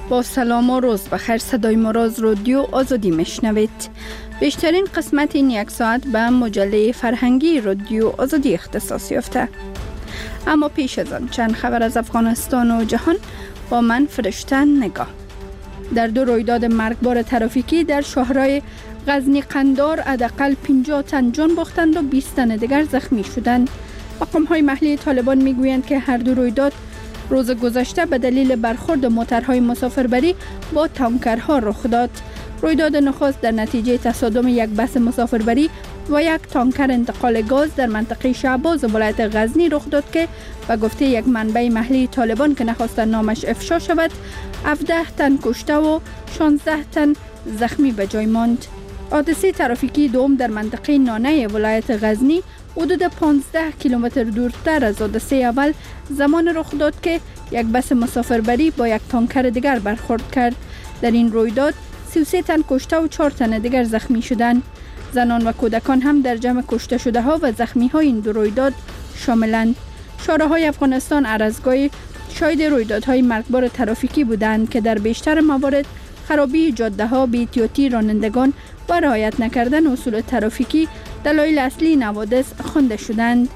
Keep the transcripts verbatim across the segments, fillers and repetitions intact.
با سلام و روز بخیر، صدای ما را از رادیو آزادی میشنوید. بیشترین قسمت این یک ساعت به مجله فرهنگی رادیو آزادی اختصاص یافته. اما پیش از آن چند خبر از افغانستان و جهان با من فرشته نگاه. در دو رویداد مرگبار ترافیکی در شهرهای غزنی قندار حداقل پنجاه تن جان باختند و بیست تن دیگر زخمی شدند. مقام‌های محلی طالبان میگویند که هر دو رویداد روز گذشته به دلیل برخورد موترهای مسافربری با تانکرها رخ داد. رویداد نخست در نتیجه تصادم یک بس مسافربری و یک تانکر انتقال گاز در منطقه شعباز ولایت غزنی رخ داد که به گفته یک منبع محلی طالبان که نخواستند نامش افشا شود، هفده تن کشته و شانزده تن زخمی به جای ماند. حادثه ترافیکی دوم در منطقه نانه ولایت غزنی حدود پانزده کیلومتر دورتر از حادثه اول زمان رخ داد که یک بس مسافربری با یک تانکر دیگر برخورد کرد. در این رویداد سی و سه تن کشته و چهار تن دیگر زخمی شدند. زنان و کودکان هم در جمع کشته شده ها و زخمی های این دو رویداد شاملند. شارع‌های افغانستان هر از گاهی شاهد رویدادهای مرگبار ترافیکی بودند که در بیشتر موارد خرابی جاده ها، بی‌احتیاطی رانندگان و رعایت نکردن اصول ترافیکی دلایل اصلی این حوادث خوانده شدند.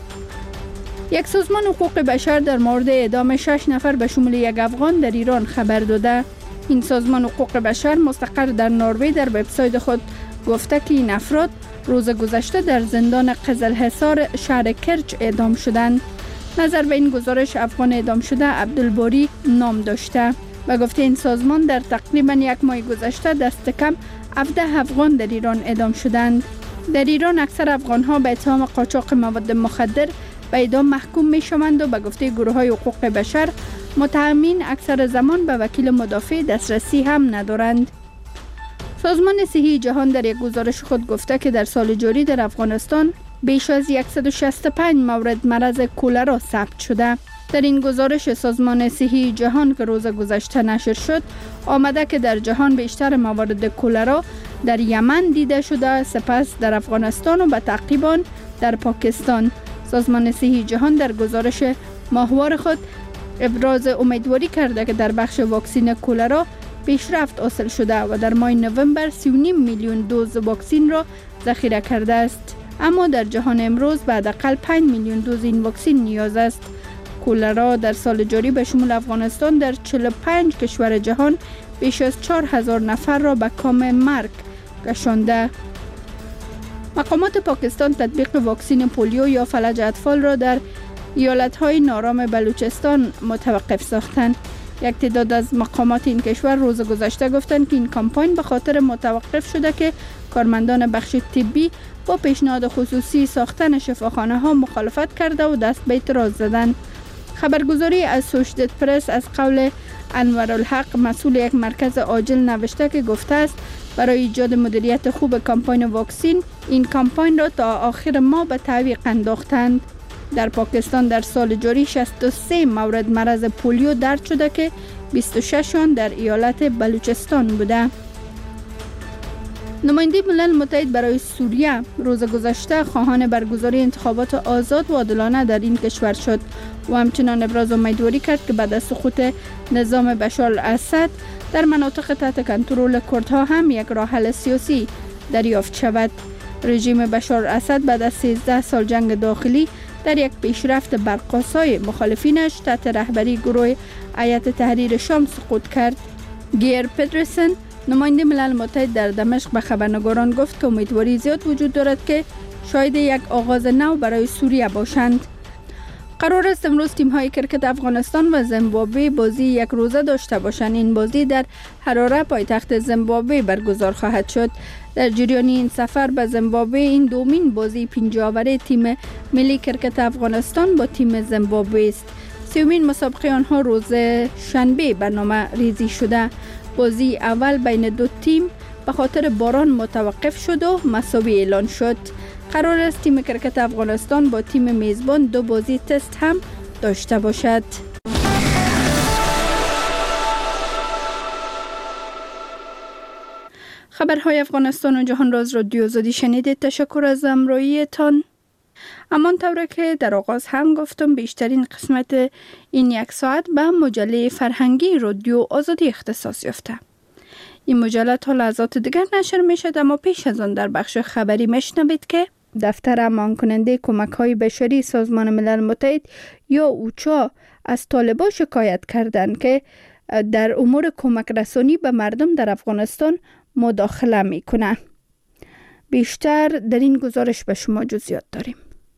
یک سازمان حقوق بشر در مورد اعدام شش نفر به شمول یک افغان در ایران خبر داده. این سازمان حقوق بشر مستقر در نروژ در وبسایت خود گفته که این افراد روز گذشته در زندان قزلحصار شهر کرج اعدام شدند. نظر به این گزارش افغان اعدام شده عبدالباری نام داشته. و گفته این سازمان در تقریبا یک ماه گذشته دست کم هفده افغان در ایران اعدام شدند. در ایران اکثر افغان ها به اتهام قاچاق مواد مخدر به اعدام محکوم می شوند و به گفته گروه های حقوق بشر متهمین اکثر زمان به وکیل مدافع دسترسی هم ندارند. سازمان صحی جهان در یک گزارش خود گفته که در سال جاری در افغانستان بیش از صد و شصت و پنج مورد مرض کولرا ثبت شده. در این گزارش سازمان صحی جهان که روز گذشته نشر شد آمده که در جهان بیشتر موارد کولرا در یمن دیده شده، سپس در افغانستان و به تعقیب آن در پاکستان. سازمان صحی جهان در گزارش ماهوار خود ابراز امیدواری کرده که در بخش واکسین کولرا پیشرفت حاصل شده و در ماه نوامبر سی و پنج میلیون دوز واکسین را ذخیره کرده است. اما در جهان امروز به حداقل پنج میلیون دوز این واکسین نیاز است. کولرا در سال جاری به شمول افغانستان در چهل و پنج کشور جهان بیش از چهار هزار نفر را به کام مرگ کشانده. مقامات پاکستان تطبیق واکسین پولیو یا فلج اطفال را در ایالت‌های نارام بلوچستان متوقف ساختند. یک تعداد از مقامات این کشور روز گذشته گفتند که این کمپاین به خاطر متوقف شده که کارمندان بخش طبی با پیشنهاد خصوصی ساختن شفاخانه ها مخالفت کرده و دست به اعتراض زدند. خبرگزاری اسوشییتد پرس از قول انورالحق مسئول یک مرکز عاجل نوشته که گفته است برای ایجاد مدیریت خوب کمپاین واکسین این کمپاین را تا آخر ماه به تعویق انداختند. در پاکستان در سال جاری شصت و سه مورد مرض پولیو درد شده که بیست و شش آن در ایالت بلوچستان بوده. نماینده ملل متحد برای سوریه روز گذشته خواهان برگزاری انتخابات آزاد و عادلانه در این کشور شد و همچنان ابراز امیدواری کرد که بعد از سقوط نظام بشار الاسد در مناطق تحت کنترل کردها هم یک راه حل سیاسی دریافت شود. رژیم بشار الاسد بعد از سیزده سال جنگ داخلی در یک پیشرفت برقاسای مخالفینش تحت رهبری گروه هیئت تحریر شام سقوط کرد. گیر پدرسن نماینده ملل متحد در دمشق به خبرنگاران گفت که امیدواری زیاد وجود دارد که شاید یک آغاز نو برای سوریه باشند. قرار است امروز تیم‌های کرکت افغانستان و زیمبابوه بازی یک روزه داشته باشند. این بازی در حراره پایتخت زیمبابوه برگزار خواهد شد. در جریان این سفر به زیمبابوه این دومین بازی پنجاوره تیم ملی کرکت افغانستان با تیم زیمبابوه است. سومین مسابقه آنها روز شنبه برنامه ریزی شده. بازی اول بین دو تیم به خاطر باران متوقف شد و مساوی اعلان شد. قرار است تیم کرکت افغانستان با تیم میزبان دو بازی تست هم داشته باشد. خبرهای افغانستان و جهان را از رادیو آزادی شنیدید. تشکر از همراهیتان. اما طوره که در آغاز هم گفتم بیشترین قسمت این یک ساعت به مجله فرهنگی رادیو آزادی اختصاص یافته. این مجله تا لحظات دیگر نشر می شد، اما پیش از آن در بخش خبری میشنوید که دفتر امان کننده کمک های بشری سازمان ملل متحد یا اوچا از طالبان شکایت کردند که در امور کمک رسانی به مردم در افغانستان مداخله می کنند. بیشتر در این گزارش به شما جزئیات داریم.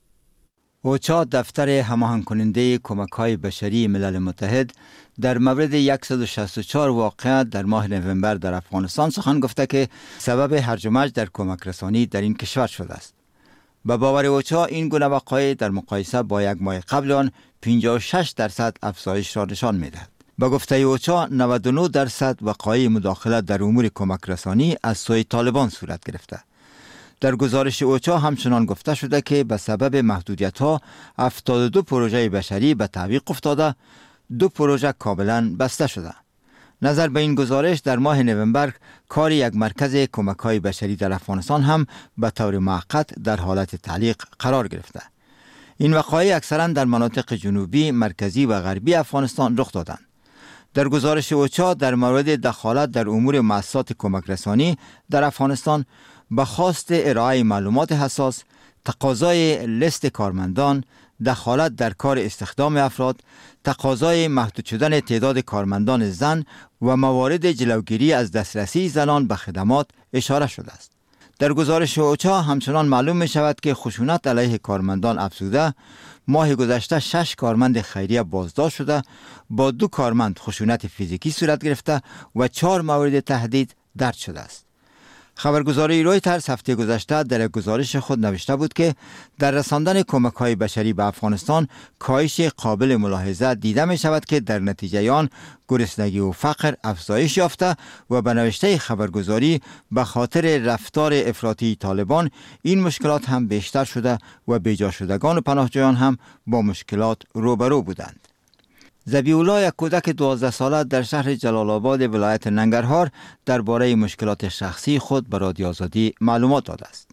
اوچا دفتر هماهنگ کننده کمک های بشری ملل متحد در مورد صد و شصت و چهار واقعه در ماه نوامبر در افغانستان سخن گفته که سبب هرج و مرج در کمک رسانی در این کشور شده است. به باور اوچا این گونه وقایع در مقایسه با یک ماه قبل آن پنجاه و شش درصد افزایش را نشان می‌دهد. به گفته اوچا نود و نه درصد وقایع مداخله در امور کمک رسانی از سوی طالبان صورت گرفته. در گزارش اوچا همچنان گفته شده که به سبب محدودیت‌ها هفتاد و دو پروژه بشری به تعویق افتاده، دو پروژه کاملا بسته شده. نظر به این گزارش در ماه نوامبر کار یک مرکز کمک‌های بشری در افغانستان هم به طور موقت در حالت تعلیق قرار گرفته. این وقایع اکثرا در مناطق جنوبی، مرکزی و غربی افغانستان رخ دادند. در گزارش اوچا در مورد دخالت در امور مؤسسات کمک رسانی در افغانستان به خواست ارائه معلومات حساس، تقاضای لیست کارمندان، دخالت در کار استخدام افراد، تقاضای محدود شدن تعداد کارمندان زن و موارد جلوگیری از دسترسی زنان به خدمات اشاره شده است. در گزارش اوچا همچنان معلوم می شود که خشونت علیه کارمندان افزوده، ماه گذشته شش کارمند خیریه بازداشت شده، با دو کارمند خشونت فیزیکی صورت گرفته و چهار مورد تهدید درج شده است. خبرگزاری رویترز هفته گذشته در یک گزارش خود نوشته بود که در رساندن کمک‌های بشری به افغانستان کاهش قابل ملاحظه دیده می شود که در نتیجه آن گرسنگی و فقر افزایش یافته و به نوشته خبرگزاری به خاطر رفتار افراطی طالبان این مشکلات هم بیشتر شده و بیجا شدگان و پناهجویان هم با مشکلات روبرو بودند. ذبیح‌الله، یک کودک دوازده ساله در شهر جلال آباد ولایت ننگرهار درباره مشکلات شخصی خود به رادیو آزادی معلومات داده است.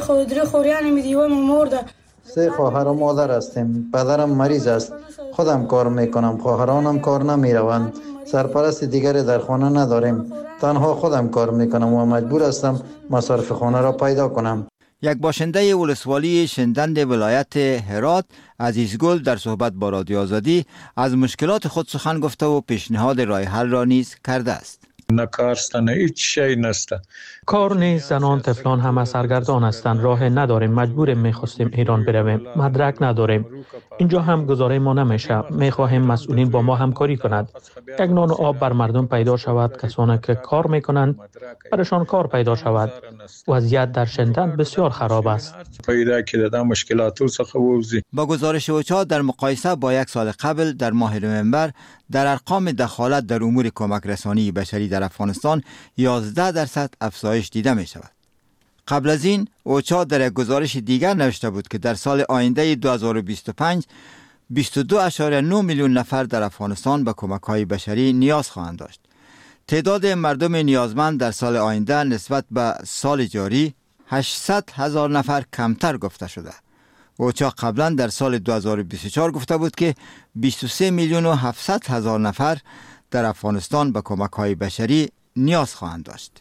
سه خواهر و مادر هستیم. پدرم مریض است. خودم کار میکنم. خواهرانم کار نمیروند. سرپرست دیگری در خانه نداریم. تنها خودم کار میکنم و مجبور هستم مصارف خانه را پیدا کنم. یک باشنده ولسوالی شندند ولایت هرات، عزیزگل، در صحبت با رادیو آزادی از مشکلات خود سخن گفته و پیشنهاد راه حل را نیز کرده است. نه کار است، نه هیچ شی نیست. کار نیست، زنان طفلان همه سرگردان هستند. راه نداریم، مجبوریم میخواستیم ایران برویم، مدرک نداریم. اینجا هم گزاره ما نمیشه. میخواهیم مسئولین با ما همکاری کنند. یک نان و آب بر مردم پیدا شود. کسانی که کار میکنند برشان کار پیدا شود. وضعیت در شندند بسیار خراب است. پیدا کردن مشکلات وسخوزی. با گزارش اوچا در مقایسه با یک سال قبل در ماه نوامبر در ارقام دخالت در امور کمک رسانی بشری در افغانستان یازده درصد افزایش دیده می شود. قبل از این اوچا در یک گزارش دیگر نوشته بود که در سال آینده دو هزار و بیست و پنج بیست و دو اشاریه نه میلیون نفر در افغانستان به کمک‌های بشری نیاز خواهند داشت. تعداد مردم نیازمند در سال آینده نسبت به سال جاری هشتصد هزار نفر کمتر گفته شده. اوچا قبلا در سال دو هزار و بیست و چهار گفته بود که بیست و سه میلیون و هفتصد هزار نفر در افغانستان به کمک‌های بشری نیاز خواهند داشت.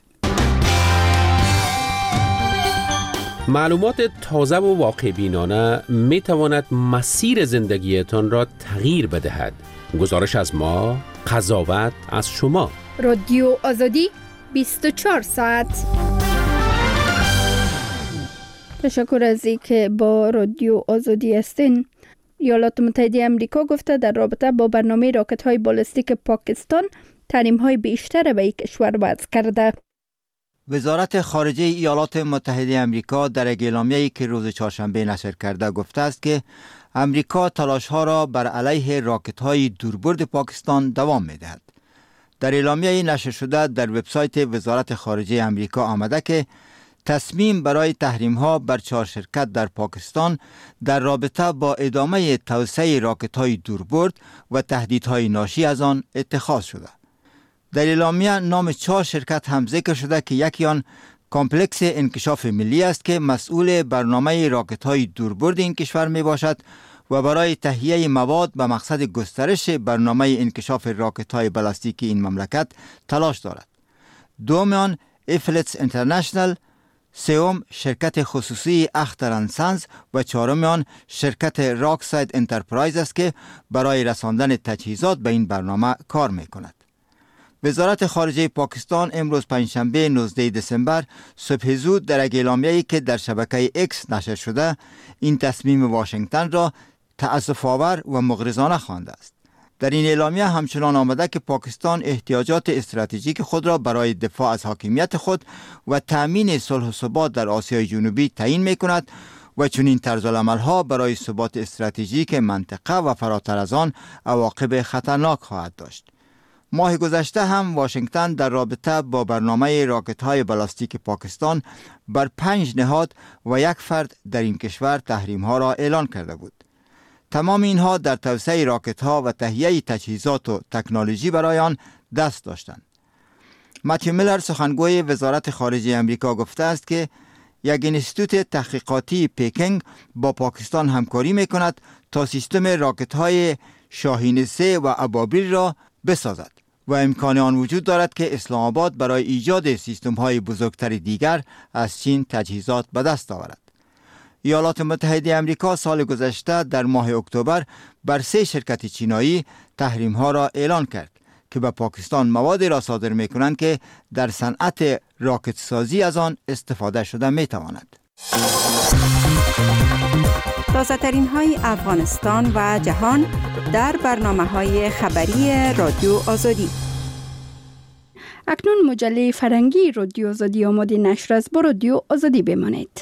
معلومات تازه و واقع بینانه می تواند مسیر زندگیتان را تغییر بدهد. گزارش از ما، قضاوت از شما. رادیو آزادی بیست و چهار ساعت. تشکر از اینکه با رادیو آزادی هستین. ایالات متحده آمریکا گفته در رابطه با برنامه راکت های بالستیک پاکستان تحریم های بیشتر به این کشور وضع کرده. وزارت خارجه ایالات متحده آمریکا در یک اعلامیه‌ای که روز چهارشنبه نشر کرده گفته است که آمریکا تلاش‌ها را بر علیه راکت‌های دوربرد پاکستان دوام می‌دهد. در اعلامیه نشر شده در وبسایت وزارت خارجه آمریکا آمده که تصمیم برای تحریم‌ها بر چهار شرکت در پاکستان در رابطه با ادامه توسعه راکت‌های دوربرد و تهدیدهای ناشی از آن اتخاذ شده. در اعلامیه نام چهار شرکت هم ذکر شده که یکی آن کامپلکس انکشاف ملی است که مسئول برنامه راکت‌های دوربرد این کشور می باشد و برای تهیه مواد به مقصد گسترش برنامه انکشاف راکت‌های بالاستیکی این مملکت تلاش دارد. دومیان افلتس انترنشنل، سوم شرکت خصوصی اخترانسنز و چهارمیان شرکت راکساید انترپرایز است که برای رساندن تجهیزات به این برنامه کار می کند. وزارت خارجه پاکستان امروز پنجشنبه نوزدهم دسامبر صبح زود در یک اعلامیه‌ای که در شبکه اکس نشر شده این تصمیم واشنگتن را تأسف‌آور و مغرضانه خوانده است. در این اعلامیه همچنان آمده که پاکستان احتیاجات استراتژیک خود را برای دفاع از حاکمیت خود و تأمین صلح و ثبات در آسیای جنوبی تعیین می کند و چنین طرز العمل‌ها برای ثبات استراتژیک منطقه و فراتر از آن عواقب خطرناک خواهد داشت. ماه گذشته هم واشنگتن در رابطه با برنامه راکت‌های بالاستیک پاکستان بر پنج نهاد و یک فرد در این کشور تحریم‌ها را اعلان کرده بود. تمام اینها در توسعه راکت‌ها و تهیه تجهیزات و تکنولوژی برای آن دست داشتند. متیو میلر سخنگوی وزارت خارجه امریکا گفته است که یک انستیتوت تحقیقاتی پکینگ با پاکستان همکاری می‌کند تا سیستم راکت‌های شاهین سه و ابابیل را بسازد و امکان آن وجود دارد که اسلام آباد برای ایجاد سیستم‌های بزرگتر دیگر از چین تجهیزات به دست آورد. ایالات متحده آمریکا سال گذشته در ماه اکتبر بر سه شرکت چینایی تحریم‌ها را اعلان کرد که به پاکستان مواد را صادر می‌کنند که در صنعت راکت سازی از آن استفاده شده می‌تواند. تازه ترین های افغانستان و جهان در برنامه‌های خبری رادیو آزادی. اکنون مجله فرهنگی رادیو آزادی آماده نشر است. با رادیو آزادی بمانید.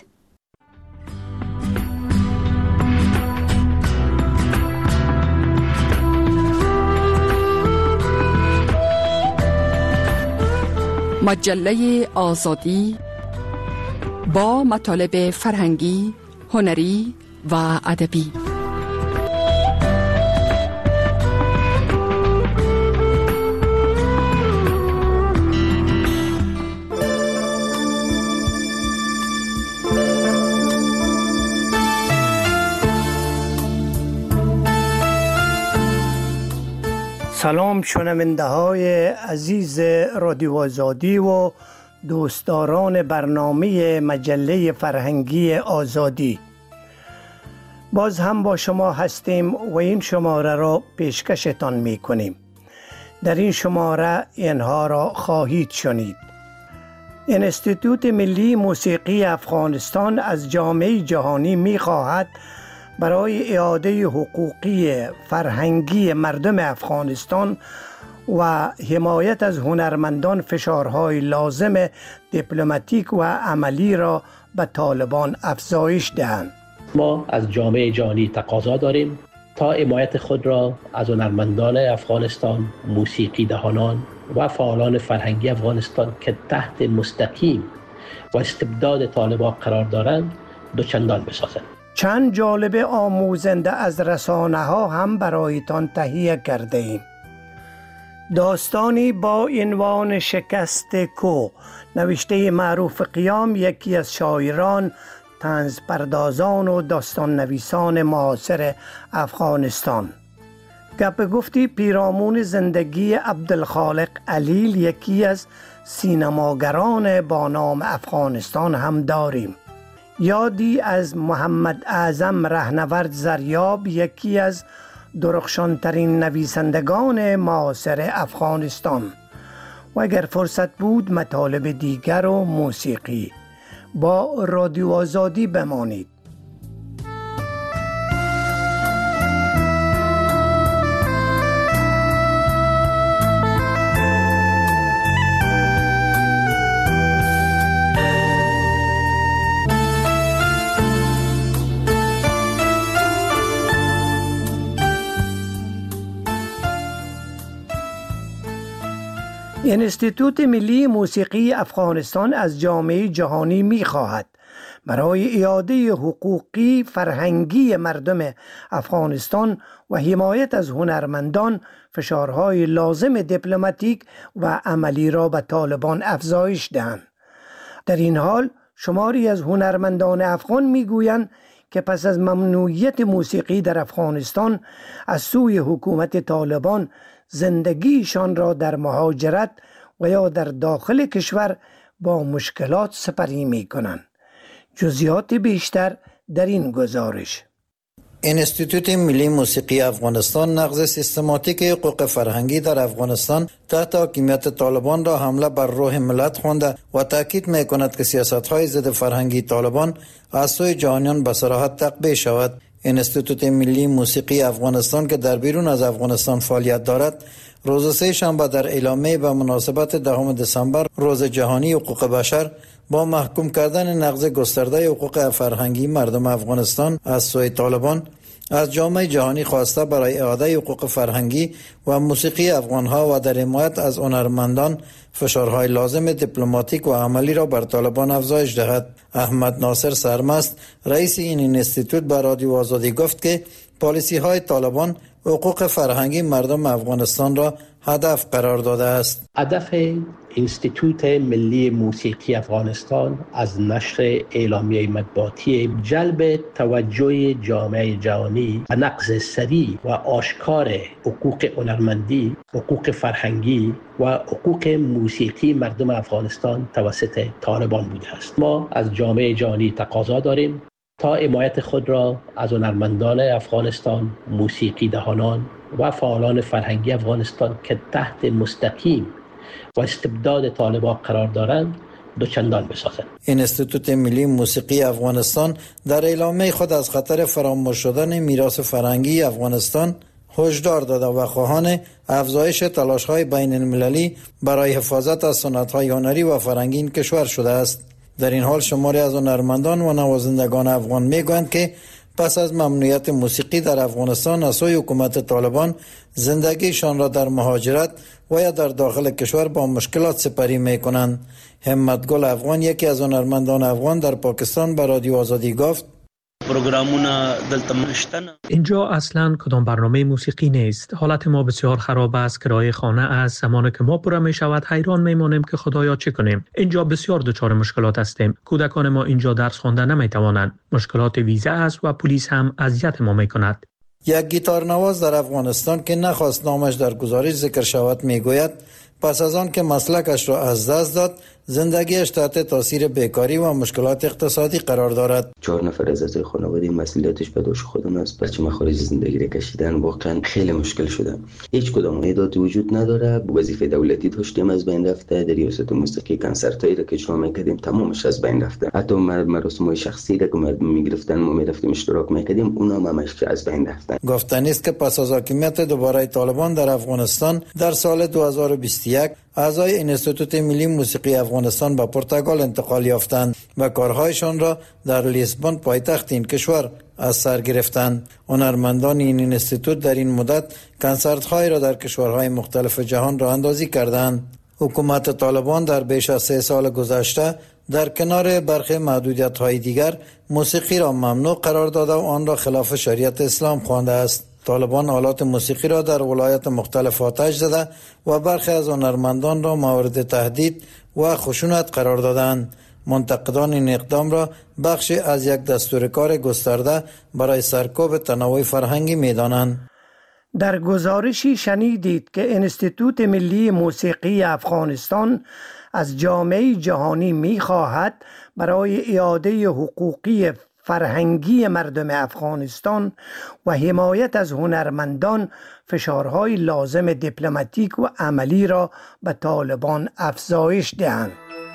مجله آزادی با مطالب فرهنگی، هنری و ادبی. سلام شنونده های عزیز رادیو آزادی و دوستداران برنامه مجله فرهنگی آزادی. باز هم با شما هستیم و این شماره را پیشکشتان می کنیم. در این شماره اینها را خواهید شنید. انستیتوت ملی موسیقی افغانستان از جامعه جهانی می خواهد برای اعاده حقوقی فرهنگی مردم افغانستان و حمایت از هنرمندان فشارهای لازم دیپلماتیک و عملی را به طالبان افزایش دهند. ما از جامعه جهانی تقاضا داریم تا حمایت خود را از هنرمندان افغانستان، موسیقی دهانان و فعالان فرهنگی افغانستان که تحت مستقیم و استبداد طالبان قرار دارند دوچندان بسازند. چند جالب آموزنده از رسانه ها هم برایتان تهیه کرده ایم. داستانی با عنوان شکست کو، نوشته معروف قیام، یکی از شاعران، طنز پردازان و داستان نویسان معاصر افغانستان. گپ گفتی پیرامون زندگی عبدالخالق علیل، یکی از سینماگران با نام افغانستان هم داریم. یادی از محمد اعظم رهنورد زریاب، یکی از درخشانترین نویسندگان معاصر افغانستان. و اگر فرصت بود مطالب دیگر و موسیقی. با رادیو آزادی بمانید. انستیتوت ملی موسیقی افغانستان از جامعه جهانی می خواهد برای اعاده حقوقی فرهنگی مردم افغانستان و حمایت از هنرمندان فشارهای لازم دیپلماتیک و عملی را به طالبان افزایش دهند. در این حال شماری از هنرمندان افغان میگویند که پس از ممنوعیت موسیقی در افغانستان از سوی حکومت طالبان زندگیشان را در مهاجرت و یا در داخل کشور با مشکلات سپری می کنند. جزئیات بیشتر در این گزارش. انستیتوت ملی موسیقی افغانستان نقض سیستماتیک حقوق فرهنگی در افغانستان تحت حاکمیت طالبان را حمله بر روح ملت خوانده و تاکید می کند که سیاست‌های ضد فرهنگی طالبان از سوی جهانیان به صراحت تقبیح شود. انستیتوت ملی موسیقی افغانستان که در بیرون از افغانستان فعالیت دارد، روز سه شنبه در اعلامیه به مناسبت دهم دسامبر روز جهانی حقوق بشر با محکوم کردن نقض گسترده حقوق فرهنگی مردم افغانستان از سوی طالبان از جامعه جهانی خواسته برای اعاده حقوق فرهنگی و موسیقی افغانها و در حمایت از هنرمندان فشارهای لازم دیپلماتیک و عملی را بر طالبان افزایش دهد. احمد ناصر سرمست رئیس این اینستیتوت به رادیو آزادی گفت که پالیسی های طالبان حقوق فرهنگی مردم افغانستان را هدف قرار داده است. هدف اینستیتوت ملی موسیقی افغانستان از نشر اعلامیه مطبوعاتی جلب توجه جامعه جهانی به نقض سریع و آشکار حقوق هنرمندی، حقوق فرهنگی و حقوق موسیقی مردم افغانستان توسط طالبان بوده است. ما از جامعه جهانی تقاضا داریم تا حمایت خود را از هنرمندان افغانستان، موسیقی دهانان و فعالان فرهنگی افغانستان که تحت مستقیم و استبداد طالبان قرار دارند دوچندان بسازند. انستیتوت ملی موسیقی افغانستان در اعلامیه خود از خطر فراموش شدن میراث فرهنگی افغانستان هشدار داده و خواهان افزایش تلاش‌های بین المللی برای حفاظت از سنت‌های هنری و فرهنگی این کشور شده است. در این حال شماری از هنرمندان و نوازندگان افغان میگویند که پس از ممنوعیت موسیقی در افغانستان از سوی حکومت طالبان زندگیشان را در مهاجرت و یا در داخل کشور با مشکلات سپری میکنند. همت گل افغان یکی از هنرمندان افغان در پاکستان به رادیو آزادی گفت: اینجا اصلا کدام برنامه موسیقی نیست. حالت ما بسیار خراب است. کرایه خانه از زمانی که ما پوره می شود حیران میمانیم که خدایا چه کنیم. اینجا بسیار دچار مشکلات هستیم. کودکان ما اینجا درس خواندن نمی توانند. مشکلات ویزا است و پلیس هم اذیت ما می کند. یک گیتار نواز در افغانستان که نخواست نامش در گزارش ذکر شود میگوید پس از آن که مسلکش را از دست داد زندگیش تحت تاثیر بیکاری و مشکلات اقتصادی قرار دارد. چهار نفر از اعضای خانواده مسئولیتش به دوش خودم است. بچه مخارج زندگی را کشیدن واقعا خیلی مشکل شده. هیچ کدام ایداتی وجود نداره. وظیفه دولتی داشتیم از بین رفته. در ریاست موسیقی کنسرتایی را که اجرا می‌کردیم تمامش از بین رفته. حتی مراسم‌های شخصی را که مردم می‌گرفتن ما می‌رفتیم اشتراک می‌کردیم اونا هم همش از بین رفتن. گفتنی است که پس از حاکمیت دوباره طالبان در افغانستان در سال دو هزار و بیست و یک اعضای انستیتوت ملی موسیقی افغانستان به پرتغال انتقال یافتند و کارهایشان را در لیسبون پایتخت این کشور از سر گرفتند. هنرمندان این انستیتوت در این مدت کنسرت‌های را در کشورهای مختلف جهان راه اندازی کردند. حکومت طالبان در بیش از سه سال گذشته در کنار برخی محدودیت‌های دیگر موسیقی را ممنوع قرار داده و آن را خلاف شریعت اسلام خوانده است. طالبان آلات موسیقی را در ولایات مختلف آتش زده و برخی از هنرمندان را مورد تهدید و خشونت قرار دادند. منتقدان این اقدام را بخشی از یک دستور کار گسترده برای سرکوب تنوع فرهنگی می‌دانند. در گزارشی شنیدید که انستیتوت ملی موسیقی افغانستان از جامعه جهانی می‌خواهد برای اعاده حقوقی فرهنگی مردم افغانستان و حمایت از هنرمندان فشارهای لازم دیپلماتیک و عملی را به طالبان افزایش دهند.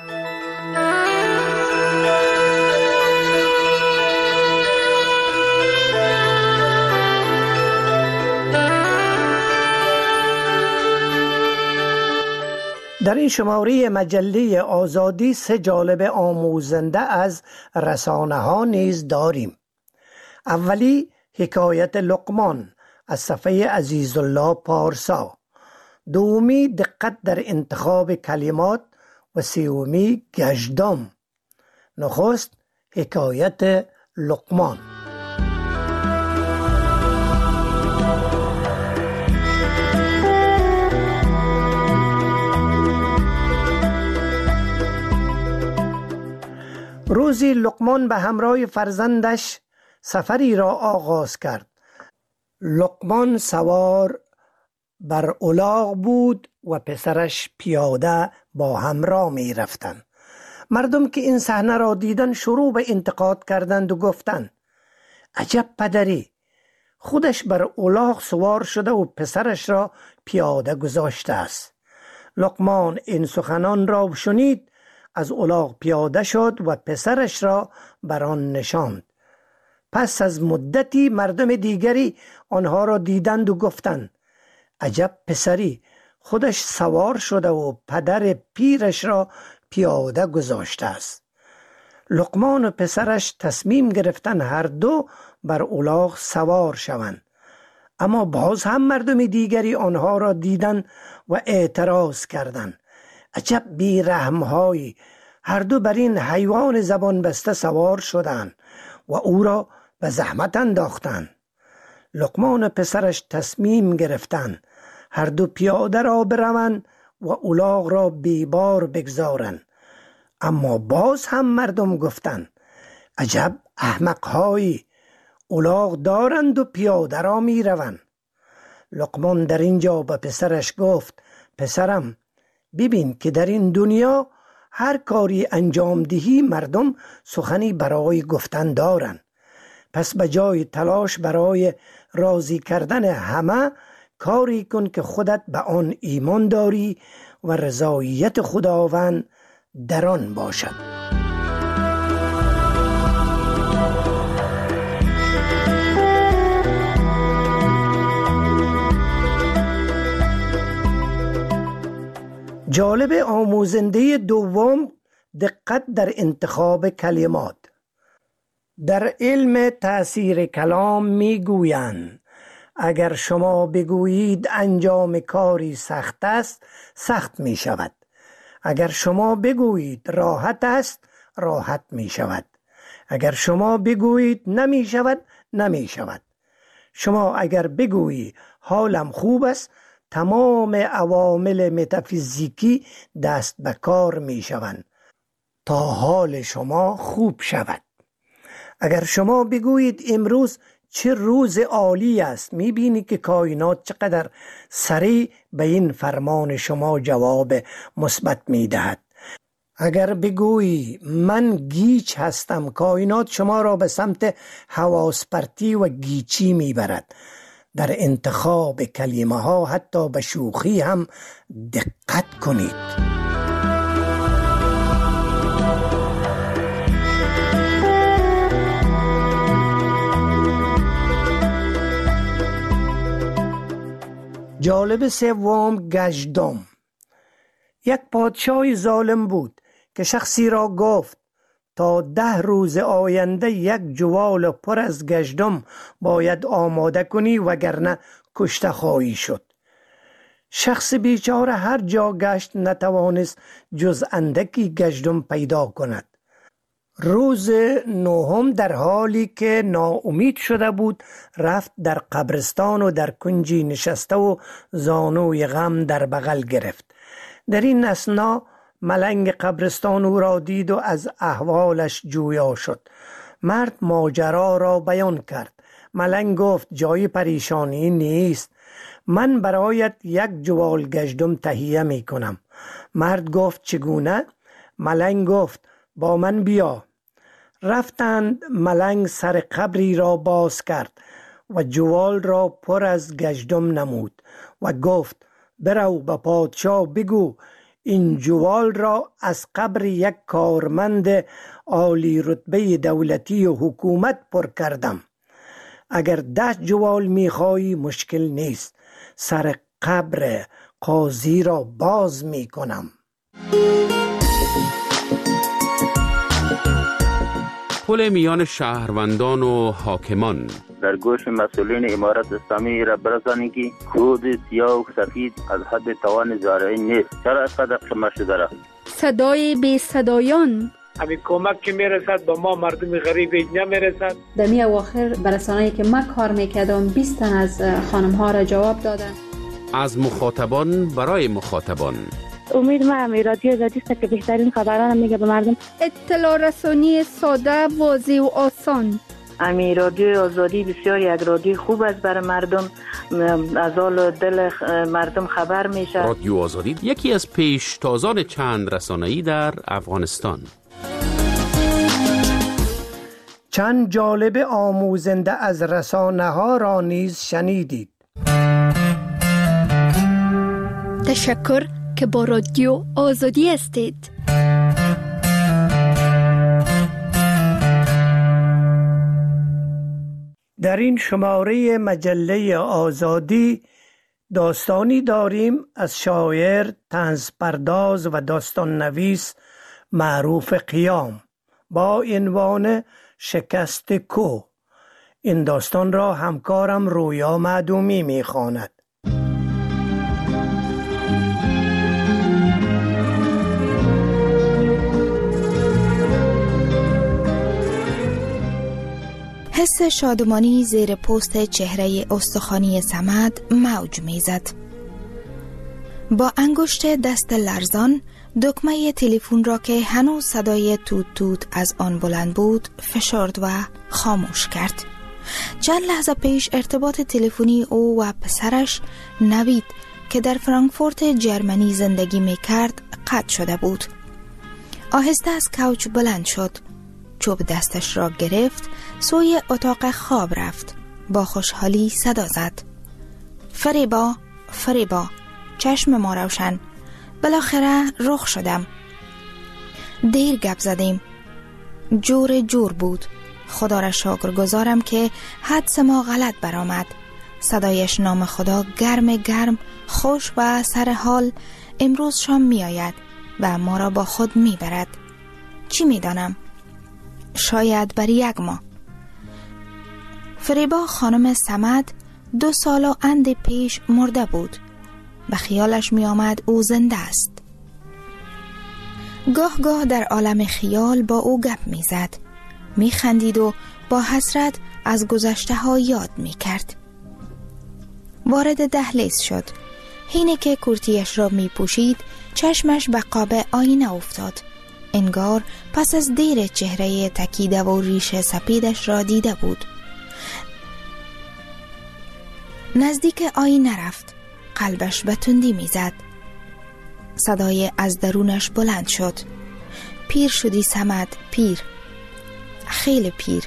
در این شماره مجله آزادی سه جانب آموزنده از رسانه ها نیز داریم. اولی حکایت لقمان از صفحه عزیزالله پارسا، دومی دقت در انتخاب کلمات و سومی گشتم. نخست حکایت لقمان. روزی لقمان به همراه فرزندش سفری را آغاز کرد. لقمان سوار بر الاغ بود و پسرش پیاده با همراه می رفتند. مردم که این صحنه را دیدن شروع به انتقاد کردند و گفتند عجب پدری، خودش بر الاغ سوار شده و پسرش را پیاده گذاشته است. لقمان این سخنان را شنید، از الاغ پیاده شد و پسرش را بر آن نشاند. پس از مدتی مردم دیگری آنها را دیدند و گفتند عجب پسری، خودش سوار شده و پدر پیرش را پیاده گذاشته است. لقمان و پسرش تصمیم گرفتند هر دو بر الاغ سوار شوند، اما باز هم مردم دیگری آنها را دیدند و اعتراض کردند عجب بی‌رحم‌هایی، هر دو بر این حیوان زبان بسته سوار شدند و او را به زحمت انداختند. لقمان و پسرش تصمیم گرفتند هر دو پیاده را بروند و الاغ را بیبار بگذارند، اما باز هم مردم گفتند عجب احمق‌هایی، الاغ دارند و پیاده را می روند. لقمان در اینجا به پسرش گفت پسرم، ببین که در این دنیا هر کاری انجام دهی مردم سخنی برای گفتن دارند. پس به جای تلاش برای راضی کردن همه، کاری کن که خودت به آن ایمان داری و رضایت خداوند در آن باشد. جالب آموزنده دوم، دقت در انتخاب کلمات. در علم تأثیر کلام می گویند اگر شما بگویید انجام کاری سخت است، سخت می شود. اگر شما بگویید راحت است، راحت می شود. اگر شما بگویید نمی شود، نمی شود. شما اگر بگویی حالم خوب است، تمام عوامل متافیزیکی دست به کار می شوند تا حال شما خوب شود. اگر شما بگویید امروز چه روز عالی است، می بینی که کائنات چقدر سریع به این فرمان شما جواب مثبت می دهد. اگر بگویی من گیج هستم، کائنات شما را به سمت حواس پرتی و گیچی می برد. در انتخاب کلمه ها حتی به شوخی هم دقت کنید. جالب سوم، گژدم. یک پادشاه ظالم بود که شخصی را گفت تا ده روز آینده یک جوال پر از گژدم باید آماده کنی وگرنه کشته خواهی شد. شخص بیچاره هر جا گشت، نتوانست جز اندکی گژدم پیدا کند. روز نهم در حالی که ناامید شده بود، رفت در قبرستان و در کنجی نشسته و زانوی غم در بغل گرفت. در این اثنا ملنگ قبرستان او را دید و از احوالش جویا شد. مرد ماجرا را بیان کرد. ملنگ گفت جای پریشانی نیست، من برایت یک جوال گژدم تهیه می کنم. مرد گفت چگونه؟ ملنگ گفت با من بیا. رفتند. ملنگ سر قبری را باز کرد و جوال را پر از گژدم نمود و گفت برو به پادشاه بگو این جوال را از قبر یک کارمند عالی رتبه دولتی و حکومت پر کردم. اگر ده جوال میخوایی مشکل نیست، سر قبر قاضی را باز میکنم. پل میان شهروندان و حاکمان. در گوش مسئولین امارت اسلامی را برسانی که کود سیاه و سفید از حد توان زارعی نیست. چرا اینقدر قمه شده را؟ صدای بی صدایان. همین کمک که میرسد به ما مردم غریب نمیرسد. در می اواخر برسانه‌ای که من کار میکردم بیست تن از خانم ها را جواب دادن. از مخاطبان برای مخاطبان. امید ما هم رادیو آزادی است که بهترین خبران میگه به مردم. اطلاع رسانی ساده، واضح و آسان. امی رادیو آزادی بسیار یک رادیو خوب است برای مردم، از حال دل مردم خبر میشه. رادیو آزادی یکی از پیشتازان چند رسانه‌ای در افغانستان. چند جالب آموزنده از رسانه ها را نیز شنیدید. تشکر که با رادیو آزادی هستید. در این شماره مجله آزادی داستانی داریم از شاعر، طنزپرداز و داستان نویس معروف قیام با عنوان شکست کوه. این داستان را همکارم رویا معدومی می‌خواند. حس شادمانی زیر پوست چهره استخوانی صمد موج میزد. با انگشت دست لرزان دکمه تلفن را که هنوز صدای توت توت از آن بلند بود فشرد و خاموش کرد. چند لحظه پیش ارتباط تلفنی او و پسرش نوید که در فرانکفورت جرمنی زندگی میکرد قطع شده بود. آهسته از کوچ بلند شد، چوب دستش را گرفت، سوی اتاق خواب رفت. با خوشحالی صدا زد: فریبا، فریبا، چشم ما روشن، بالاخره رخ شدم. دیر گپ زدیم، جور جور بود. خدا را شکر گزارم که حدس ما غلط برآمد. صدایش نام خدا گرم گرم، خوش و سر حال. امروز شام می آید و ما را با خود می برد. چی می دانم؟ شاید بر یک ماه. فریبا خانم صمد دو سال و اند پیش مرده بود. به خیالش می آمد او زنده است. گاه گاه در عالم خیال با او گپ می زد. می خندید و با حسرت از گذشته ها یاد می کرد. وارد دهلیز شد. حین که کرتیش را می پوشید چشمش به قاب آینه افتاد. انگار پس از دیر چهره تکیده و ریش سپیدش را دیده بود. نزدیک آینه رفت. قلبش به تندی می زد. صدای از درونش بلند شد: پیر شدی صمد، پیر، خیلی پیر.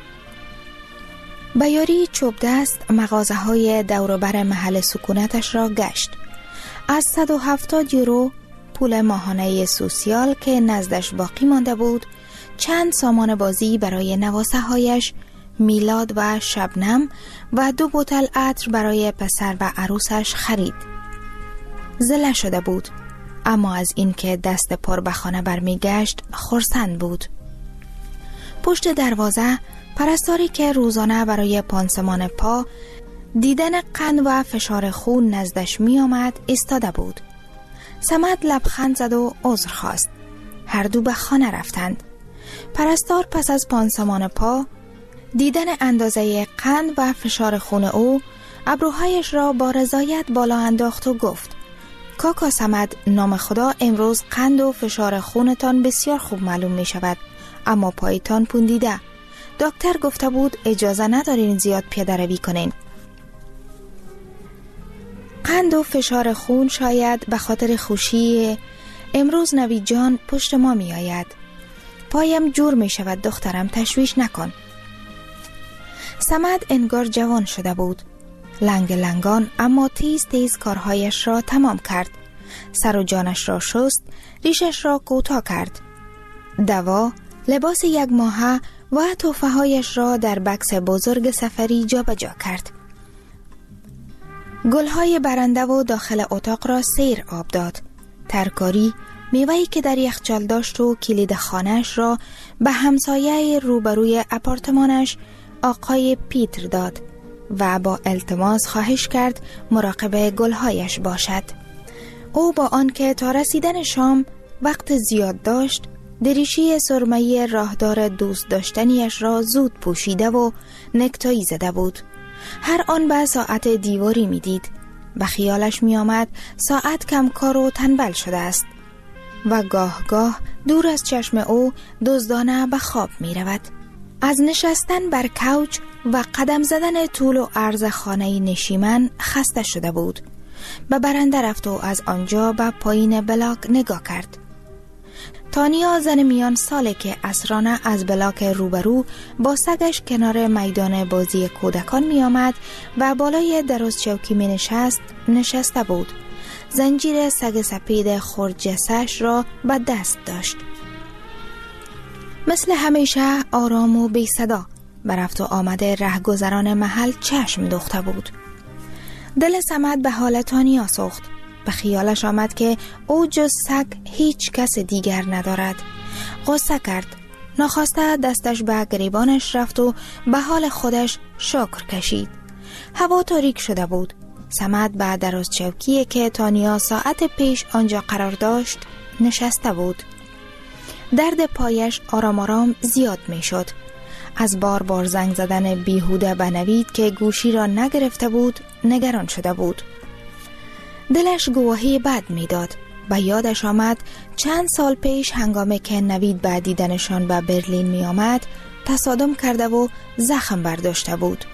به یاری چوب دست مغازه های دوروبر محل سکونتش را گشت. از صد و هفتاد یورو پول ماهانه سوسیال که نزدش باقی مانده بود، چند سامان بازی برای نواسه هایش، میلاد و شبنم و دو بوتل عطر برای پسر و عروسش خرید. زله شده بود، اما از اینکه دست پر به خانه برمی گشت خرسند بود. پشت دروازه پرستاری که روزانه برای پانسمان پا دیدن قند و فشار خون نزدش می آمد ایستاده بود. صمد لبخند زد و عذر خواست. هر دو به خانه رفتند. پرستار پس از پانسمان پا دیدن اندازه قند و فشار خون او ابروهایش را با رضایت بالا انداخت و گفت: کاکا صمد، نام خدا امروز قند و فشار خونتان بسیار خوب معلوم می شود، اما پایتان پوندیده. دکتر گفته بود اجازه ندارین زیاد پیاده روی کنین. قند و فشار خون شاید به خاطر خوشی امروز نوید جان پشت ما می آید. پایم جور می شود دخترم، تشویش نکن. صمد انگار جوان شده بود. لنگ لنگان اما تیز تیز کارهایش را تمام کرد. سر و جانش را شست، ریشش را کوتاه کرد. دوا، لباس یک ماهه و تحفه هایش را در بکس بزرگ سفری جا به جا کرد. گلهای برنده و داخل اتاق را سیر آب داد. ترکاری، میوهی که در یخچال داشت و کلید خانه‌اش را به همسایه روبروی آپارتمانش آقای پیتر داد و با التماس خواهش کرد مراقب گلهایش باشد. او با آنکه تا رسیدن شام وقت زیاد داشت، دریشی سرمه‌ای راهدار دوست داشتنیش را زود پوشیده و نکتایی زده بود. هر آن به ساعت دیواری می دید. به خیالش می آمد ساعت کم کار و تنبل شده است و گاه گاه دور از چشم او دزدانه به خواب می رود. از نشستن بر کوچ و قدم زدن طول و عرض خانه نشیمن خسته شده بود. به برنده رفت و از آنجا به پایین بلاک نگاه کرد. تانیا زن میان ساله که اسرانه از بلاک روبرو با سگش کنار میدان بازی کودکان می آمد و بالای دراز چوکی می نشست نشسته بود. زنجیر سگ سپید خرجسش را به دست داشت. مثل همیشه آرام و بی صدا به رفت و آمد رهگذران محل چشم دوخته بود. دل صمد به حال تانیا سوخت. به خیالش آمد که او جز سگ هیچ کس دیگر ندارد. غصه کرد. ناخواسته دستش به گریبانش رفت و به حال خودش شکر کشید. هوا تاریک شده بود. صمد به دراز چوکی که تانیا ساعت پیش آنجا قرار داشت نشسته بود. درد پایش آرام آرام زیاد می شد. از بار بار زنگ زدن بیهوده به نوید که گوشی را نگرفته بود نگران شده بود. دلش گواهی بد می داد. به یادش آمد چند سال پیش هنگامی که نوید به دیدنشان به برلین می آمد تصادم کرده و زخم برداشته بود.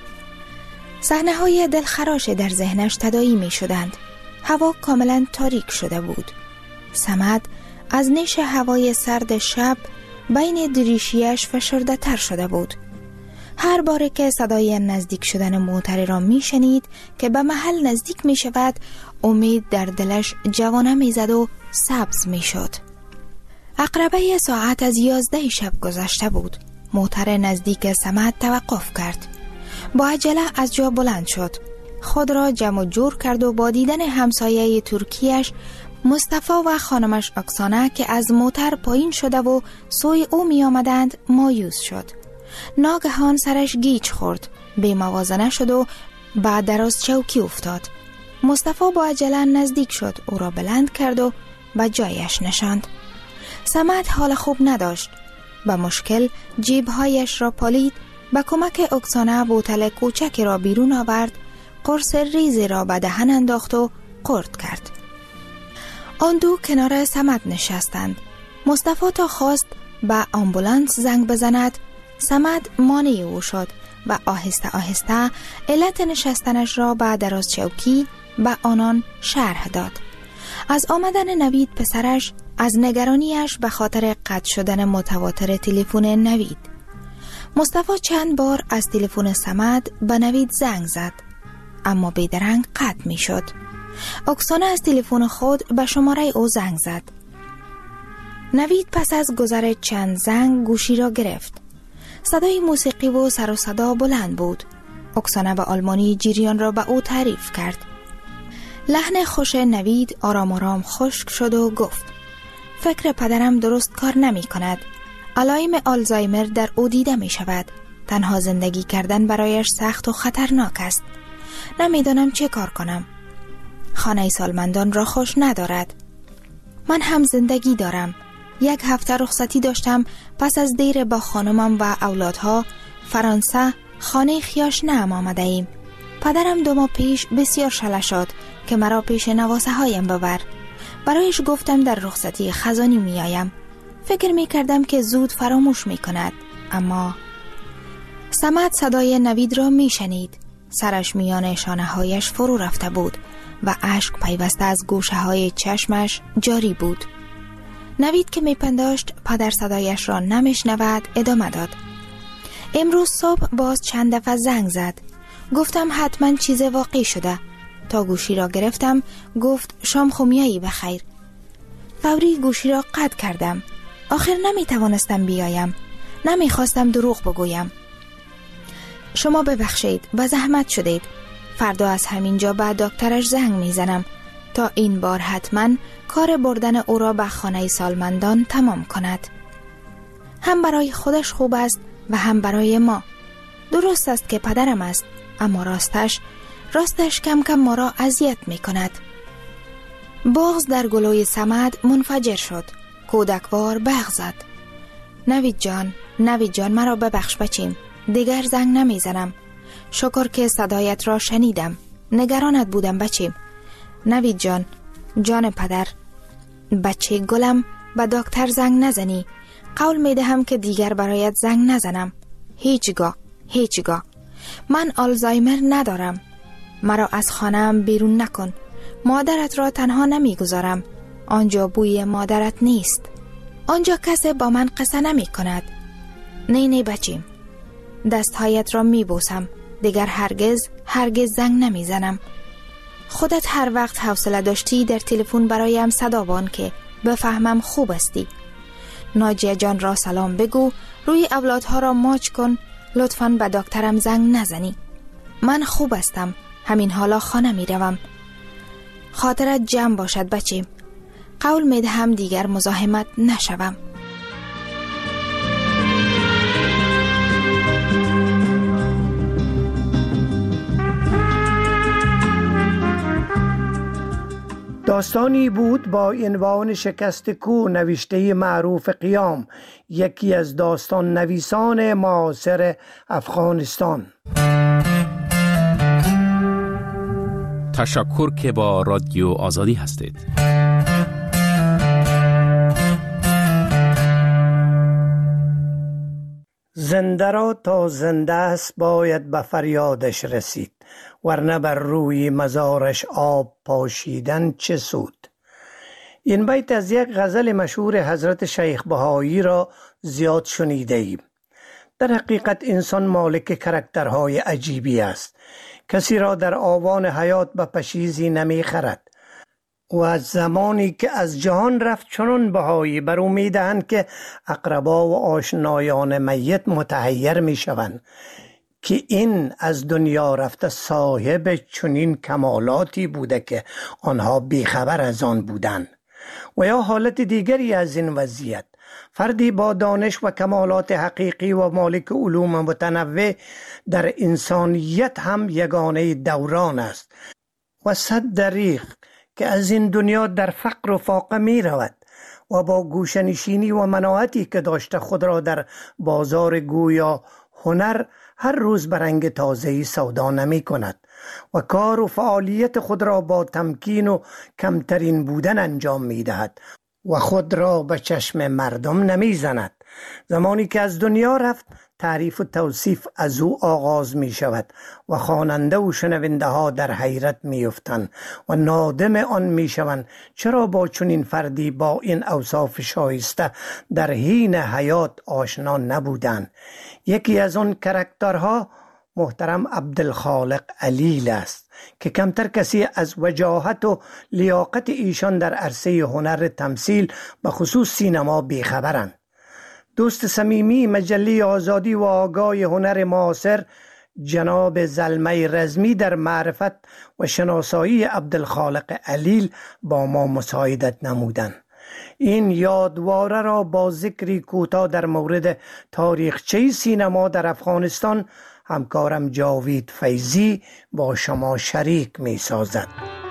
صحنه های دلخراش در ذهنش تداعی می شدند. هوا کاملا تاریک شده بود. صمد از نیش هوای سرد شب بین دریشیش فشرده تر شده بود. هر باره که صدای نزدیک شدن موتر را می شنید که به محل نزدیک می شود امید در دلش جوانه می زد و سبز می شد. عقربه ساعت از یازده شب گذشته بود. موتر نزدیک صمد توقف کرد. با عجله از جا بلند شد. خود را جمع جور کرد و با دیدن همسایه ترکیش مصطفی و خانمش اکسانه که از موتر پایین شده و سوی او می آمدند مایوس شد. ناگهان سرش گیج خورد. بی موازنه شد و بعد دراز چوکی افتاد. مصطفی با عجله نزدیک شد. او را بلند کرد و به جایش نشاند. صمد حال خوب نداشت. با مشکل جیبهایش را پالید. با کمک اکسانه بوتل کوچکی را بیرون آورد. قرص ریزی را به دهن انداخت و قورت کرد. آن دو کنار صمد نشستند. مصطفی تا خواست به آمبولانس زنگ بزند صمد مانع او شد و آهسته آهسته علت نشستنش را به دراز چوکی به آنان شرح داد. از آمدن نوید پسرش، از نگرانیش به خاطر قطع شدن متواتر تلفن نوید. مصطفی چند بار از تلفن صمد به نوید زنگ زد اما بیدرنگ قطع می شد. اکسانه از تلفن خود به شماره او زنگ زد. نوید پس از گذر چند زنگ گوشی را گرفت. صدای موسیقی و سر و صدا بلند بود. اکسانه به آلمانی جریان را به او تعریف کرد. لحن خوش نوید آرام آرام خشک شد و گفت فکر پدرم درست کار نمی کند. علائم آلزایمر در او دیده می شود. تنها زندگی کردن برایش سخت و خطرناک است. نمیدانم چه کار کنم. خانه سالمندان را خوش ندارد. من هم زندگی دارم. یک هفته رخصتی داشتم. پس از دیر با خانمم و اولادها فرانسه خانه خیاش نام آمده ایم. پدرم دو ماه پیش بسیار شله شد که مرا پیش نواسه هایم ببر. برایش گفتم در رخصتی خزانی می آیم. فکر می کردم که زود فراموش می کند. اما صمد صدای نوید را می شنید. سرش میان شانه هایش فرو رفته بود و اشک پیوسته از گوشه های چشمش جاری بود. نوید که می پنداشت پدر صدایش را نمیشنود ادامه داد. امروز صبح باز چند دفعه زنگ زد. گفتم حتما چیز واقعی شده. تا گوشی را گرفتم گفت شام خومیایی بخیر. فوری گوشی را قطع کردم. آخر نمی توانستم بیایم. نمی خواستم دروغ بگویم. شما ببخشید و زحمت شدید. فردا از همینجا به دکترش زنگ میزنم تا این بار حتما کار بردن او را به خانه سالمندان تمام کند. هم برای خودش خوب است و هم برای ما. درست است که پدرم است اما راستش راستش کم کم ما را اذیت می کند. بغض در گلوی صمد منفجر شد. کودکوار بغض زد. نوید جان، نوید جان مرا ببخش بچیم. دیگر زنگ نمی زنم. شکر که صدایت را شنیدم. نگرانت بودم بچیم. نوید جان، جان پدر، بچه گلم، به دکتر زنگ نزنی. قول می دهم که دیگر برایت زنگ نزنم. هیچگاه، هیچگاه. من آلزایمر ندارم. مرا از خانه‌ام بیرون نکن. مادرت را تنها نمی گذارم. آنجا بوی مادرت نیست. آنجا کسی با من قصه نمی کند. نه نه بچیم. دستهایت را می بوسم. دیگر هرگز هرگز زنگ نمی زنم. خودت هر وقت حوصله داشتی در تلفن برایم صدا بان که بفهمم خوب استی. ناجیه جان را سلام بگو. روی اولادها را ماچ کن. لطفاً به دکترم زنگ نزنی. من خوب هستم. همین حالا خانه می روم. خاطرت جمع باشد بچیم. قول می دهم دیگر مزاحمت نشوم. داستانی بود با عنوان شکست کو نوشته معروف قیام، یکی از داستان نویسان معاصر افغانستان. تشکر که با رادیو آزادی هستید. زنده را تا زنده است باید به فریادش رسید، ورنه بر روی مزارش آب پاشیدن چه سود. این بیت از یک غزل مشهور حضرت شیخ بهایی را زیاد شنیده ایم. در حقیقت انسان مالک کرکترهای عجیبی است. کسی را در آوان حیات به پشیزی نمی خرد و از زمانی که از جهان رفت چنان بهایی بر او می دهند که اقربا و آشنایان میت متحیر می شوند که این از دنیا رفته صاحب چنین کمالاتی بوده که آنها بیخبر از آن بودند. و یا حالت دیگری از این وضعیت، فردی با دانش و کمالات حقیقی و مالک علوم متنوع در انسانیت هم یگانه دوران است و صد دریغ که از این دنیا در فقر و فاقه می رود و با گوشنشینی و مناعتی که داشته خود را در بازار گویا هنر هر روز برنگ تازه‌ای سودا نمی کند و کار و فعالیت خود را با تمکین و کمترین بودن انجام می دهد و خود را به چشم مردم نمی زند. زمانی که از دنیا رفت تعریف و توصیف از او آغاز می شود و خواننده و شنونده ها در حیرت می افتند و نادم آن می شوند چرا با چنین فردی با این اوصاف شایسته در حین حیات آشنا نبودند. یکی از آن کرکترها محترم عبدالخالق علیل است که کمتر کسی از وجاهت و لیاقت ایشان در عرصه هنر تمثیل به خصوص سینما بیخبرند. دوست صمیمی مجله آزادی و آگاه هنر معاصر جناب زلمه رزمی در معرفت و شناسایی عبدالخالق علیل با ما مساعدت نمودند. این یادواره را با ذکری کوتاه در مورد تاریخچه سینما در افغانستان همکارم جاوید فیضی با شما شریک می سازد.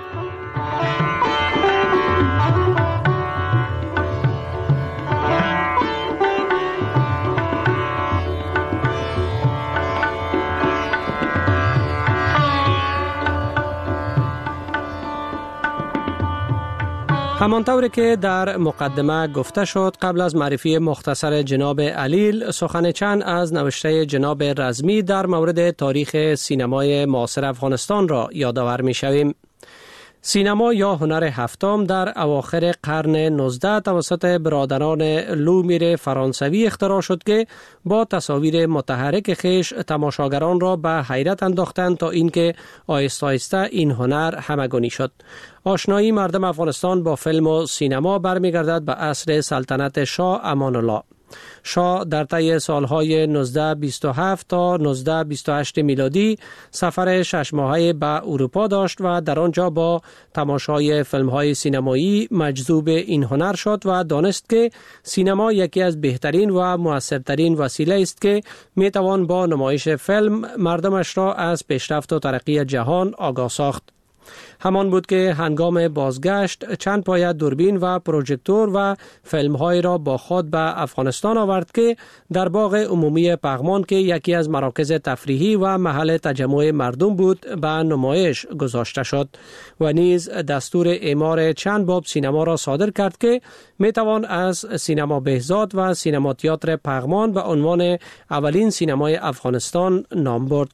همانطور که در مقدمه گفته شد، قبل از معرفی مختصر جناب علیل سخن چند از نوشته جناب رزمی در مورد تاریخ سینمای معاصر افغانستان را یادآور می شویم. سینما یا هنر هفتم در اواخر قرن نوزدهم توسط برادران لومیر فرانسوی اختراع شد که با تصاویر متحرک خیش تماشاگران را به حیرت انداختند تا اینکه آهسته آهسته این هنر همگانی شد. آشنایی مردم افغانستان با فیلم و سینما برمیگردد به عصر سلطنت شاه امان الله. شاه در طی سالهای نوزده بیست و هفت تا نوزده بیست و هشت میلادی سفر شش ماهه به اروپا داشت و در آنجا با تماشای فیلم‌های سینمایی مجذوب این هنر شد و دانست که سینما یکی از بهترین و مؤثرترین وسیله است که میتوان با نمایش فیلم مردمش را از پیشرفت و ترقی جهان آگاه ساخت. همان بود که هنگام بازگشت چند پایه دوربین و پروژکتور و فیلم‌های را با خود به افغانستان آورد که در باغ عمومی پغمان که یکی از مراکز تفریحی و محل تجمع مردم بود به نمایش گذاشته شد و نیز دستور اعمار چند باب سینما را صادر کرد که میتوان از سینما بهزاد و سینما تئاتر پغمان به عنوان اولین سینمای افغانستان نام برد.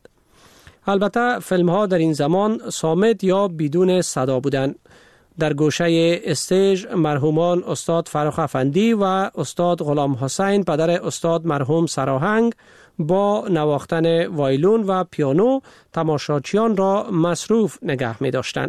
البته فیلم ها در این زمان صامت یا بدون صدا بودند. در گوشه استیج مرحومان استاد فرخ افندی و استاد غلام حسین پدر استاد مرحوم سراهنگ با نواختن وایلون و پیانو تماشاچیان را مصروف نگه می داشتند.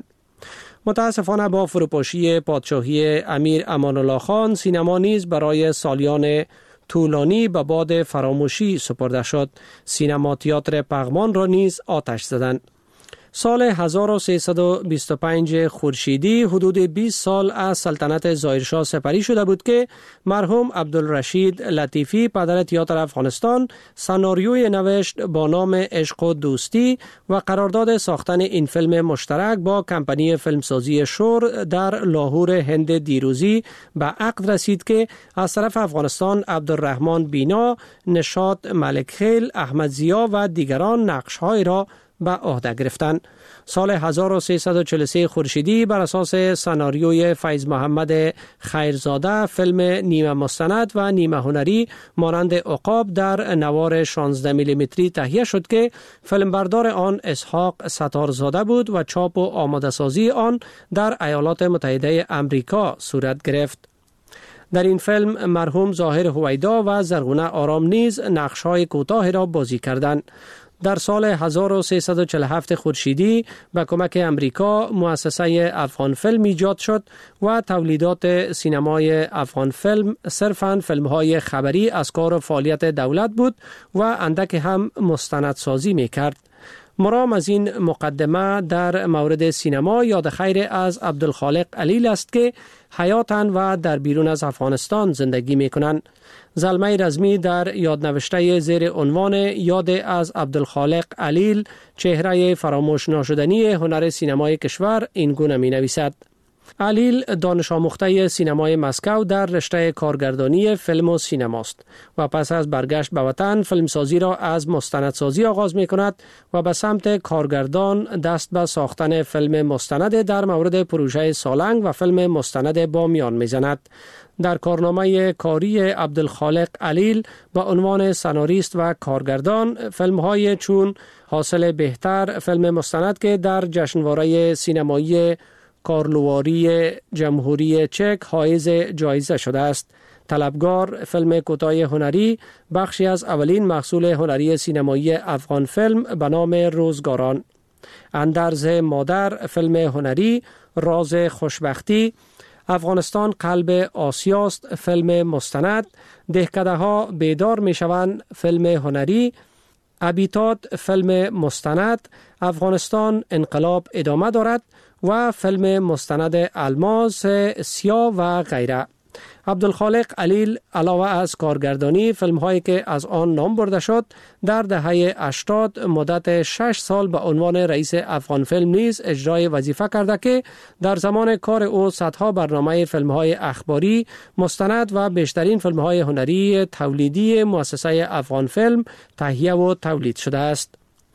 متاسفانه با فروپاشی پادشاهی امیر امان الله خان سینما نیز برای سالیان طولانی به باد فراموشی سپرده شد. سینما تئاتر پغمان را نیز آتش زدند. سال هزار و سیصد و بیست و پنج خورشیدی حدود بیست سال از سلطنت ظاهرشاه سپری شده بود که مرحوم عبدالرشید لطیفی پدر تئاتر افغانستان سناریوی نوشت با نام عشق و دوستی و قرارداد ساختن این فیلم مشترک با کمپانی فیلمسازی شور در لاهور هند دیروزی به عقد رسید که از طرف افغانستان عبدالرحمن بینا، نشاط ملکخیل، احمد ضیا و دیگران نقش‌های را به عهده گرفتند. سال هزار و سیصد و چهل و سه خورشیدی بر اساس سناریوی فیض محمد خیرزاده فیلم نیمه مستند و نیمه هنری مانند عقاب در نوار شانزده میلیمتری تهیه شد که فیلمبردار آن اسحاق ستارزاده بود و چاپ و آماده سازی آن در ایالات متحده امریکا صورت گرفت. در این فیلم مرحوم ظاهر هویدا و زرغونه آرام نیز نقش‌های کوتاه را بازی کردند. در سال هزار و سیصد و چهل و هفت خورشیدی به کمک امریکا مؤسسه افغان فیلم ایجاد شد و تولیدات سینمای افغان فیلم صرفاً فیلم‌های خبری از کار و فعالیت دولت بود و اندک هم مستندسازی می‌کرد. مرام از این مقدمه در مورد سینما یاد خیر از عبدالخالق علیل است که حیاتاً و در بیرون از افغانستان زندگی می‌کنند. زلمه رزمی در یادنوشته زیر عنوان یاد از عبدالخالق علیل چهره فراموش ناشدنی هنر سینمای کشور این گونه می نویسد: علیل دانش آموخته سینمای مسکو در رشته کارگردانی فیلم و سینماست و پس از برگشت به وطن فیلمسازی را از مستندسازی آغاز می کند و به سمت کارگردان دست به ساختن فیلم مستند در مورد پروژه سالنگ و فیلم مستند بامیان می زند. در کارنامه کاری عبدالخالق علیل با عنوان سناریست و کارگردان فیلم‌های چون حاصل بهتر فیلم مستند که در جشنواره سینمایی کارلواری جمهوری چک حائز جایزه شده است، طلبگار فیلم کوتاه هنری بخشی از اولین محصول هنری سینمایی افغان فیلم به نام روزگاران، اندرز مادر فیلم هنری راز خوشبختی، افغانستان قلب آسیاست فیلم مستند، دهکده ها بیدار می شوند فیلم هنری، ابیتات فیلم مستند، افغانستان انقلاب ادامه دارد و فیلم مستند الماس سیاه و غیره. عبدالخالق علیل علاوه از کارگردانی فیلم هایی که از آن نام برده شد در دهه هشتاد مدت شش سال به عنوان رئیس افغان فیلم نیز اجرای وظیفه کرده که در زمان کار او صدها برنامه فیلم های اخباری مستند و بیشترین فیلم های هنری تولیدی مؤسسه افغان فیلم تهیه و تولید شده است.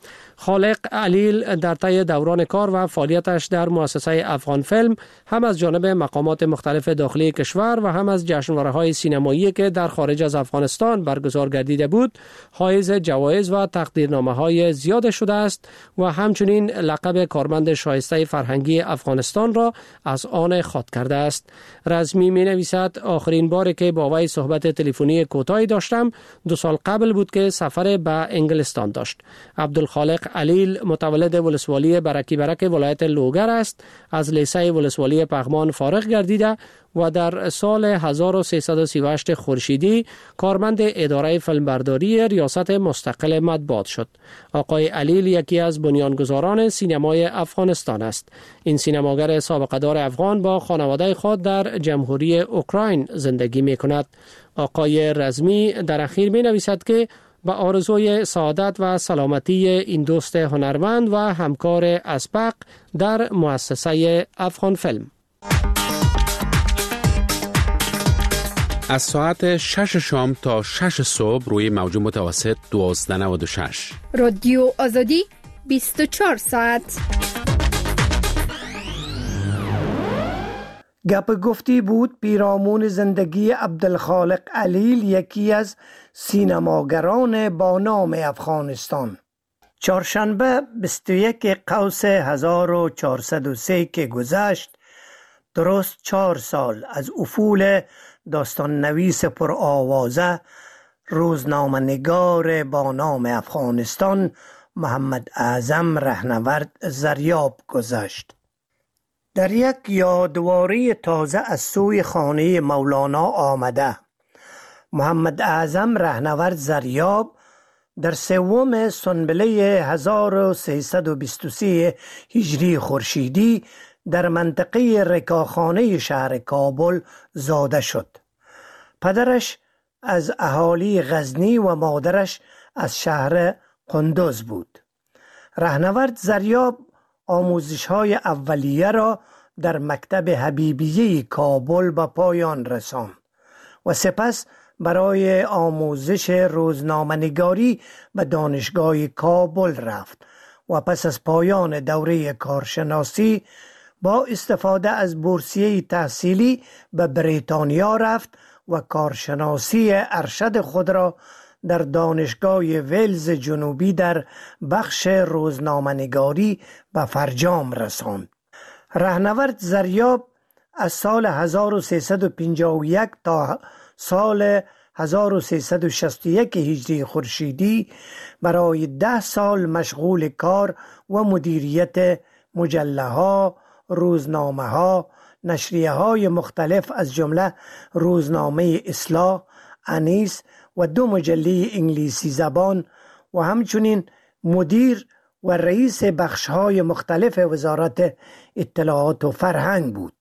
خالق علیل در طی دوران کار و فعالیتش در مؤسسه افغان فیلم هم از جانب مقامات مختلف داخلی کشور و هم از جشنواره‌های سینمایی که در خارج از افغانستان برگزار گردیده بود حائز جوایز و تقدیرنامه‌های زیاد شده است و همچنین لقب کارمند شایسته فرهنگی افغانستان را از آن خود کرده است. رزمی می‌نویسد آخرین باری که با وی صحبت تلفنی کوتاهی داشتم دو سال قبل بود که سفر به انگلستان داشت. عبدالخالق علیل متولد ولسوالی برکی برک ولایت لوگر است. از لیسه ولسوالی پغمان فارغ گردیده و در سال هزار و سیصد و سی و هشت خورشیدی کارمند اداره فیلمبرداری ریاست مستقل مطبوعات شد. آقای علیل یکی از بنیانگذاران سینمای افغانستان است. این سینماگر سابقه دار افغان با خانواده خود در جمهوری اوکراین زندگی می کند. آقای رزمی در اخیر می نویسد که به آرزوی سعادت و سلامتی این دوست هنرمند و همکار اسبق در مؤسسه افغان فیلم. از ساعت شش شام تا شش صبح روی موج متوسط دوازده نود و شش. رادیو آزادی بیست و چهار ساعت. گپ گفتی بود پیرامون زندگی عبدالخالق علیل، یکی از سینماگران با نام افغانستان. چهارشنبه بیست و یک قوس هزار و چهارصد و سه که گذشت، درست چهار سال از افول داستان نویس پر آوازه، روزنامه نگار با نام افغانستان محمد اعظم رهنورد زریاب گذشت. در یک یادواری تازه از سوی خانه مولانا آمده، محمد اعظم رهنورد زریاب در سوم سنبله هزار و سیصد و بیست و سه هجری خورشیدی در منطقه رکاخانه شهر کابل زاده شد. پدرش از اهالی غزنی و مادرش از شهر قندوز بود. رهنورد زریاب آموزش‌های اولیه را در مکتب حبیبیه کابل به پایان رساند و سپس برای آموزش روزنامه‌نگاری به دانشگاه کابل رفت و پس از پایان دوره کارشناسی با استفاده از بورسیه تحصیلی به بریتانیا رفت و کارشناسی ارشد خود را در دانشگاه ویلز جنوبی در بخش روزنامه‌نگاری به فرجام رساند. رهنورد زریاب از سال هزار و سیصد و پنجاه و یک تا سال هزار و سیصد و شصت و یک هجری خورشیدی برای ده سال مشغول کار و مدیریت مجله ها، روزنامه ها، نشریه های مختلف از جمله روزنامه اصلاح، انیس و دو مجله انگلیسی زبان و همچنین مدیر و رئیس بخش‌های مختلف وزارت اطلاعات و فرهنگ بود.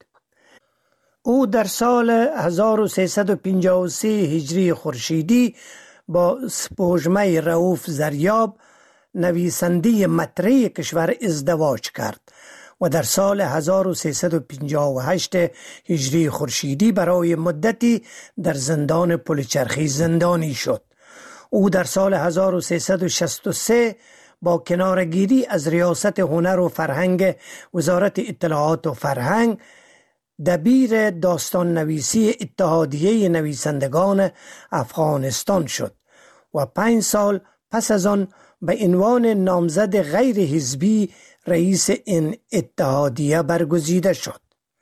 او در سال هزار و سیصد و پنجاه و سه هجری خورشیدی با سپوږمۍ رؤوف زریاب نویسنده مطرح کشور ازدواج کرد و در سال هزار و سیصد و پنجاه و هشت هجری خورشیدی برای مدتی در زندان پلچرخی زندانی شد. او در سال هزار و سیصد و شصت و سه با کنارگیری از ریاست هنر و فرهنگ وزارت اطلاعات و فرهنگ دبیر داستان نویسی اتحادیه نویسندگان افغانستان شد و پنج سال پس از آن به عنوان نامزد غیر حزبی رئیس این اتحادیه برگزیده شد.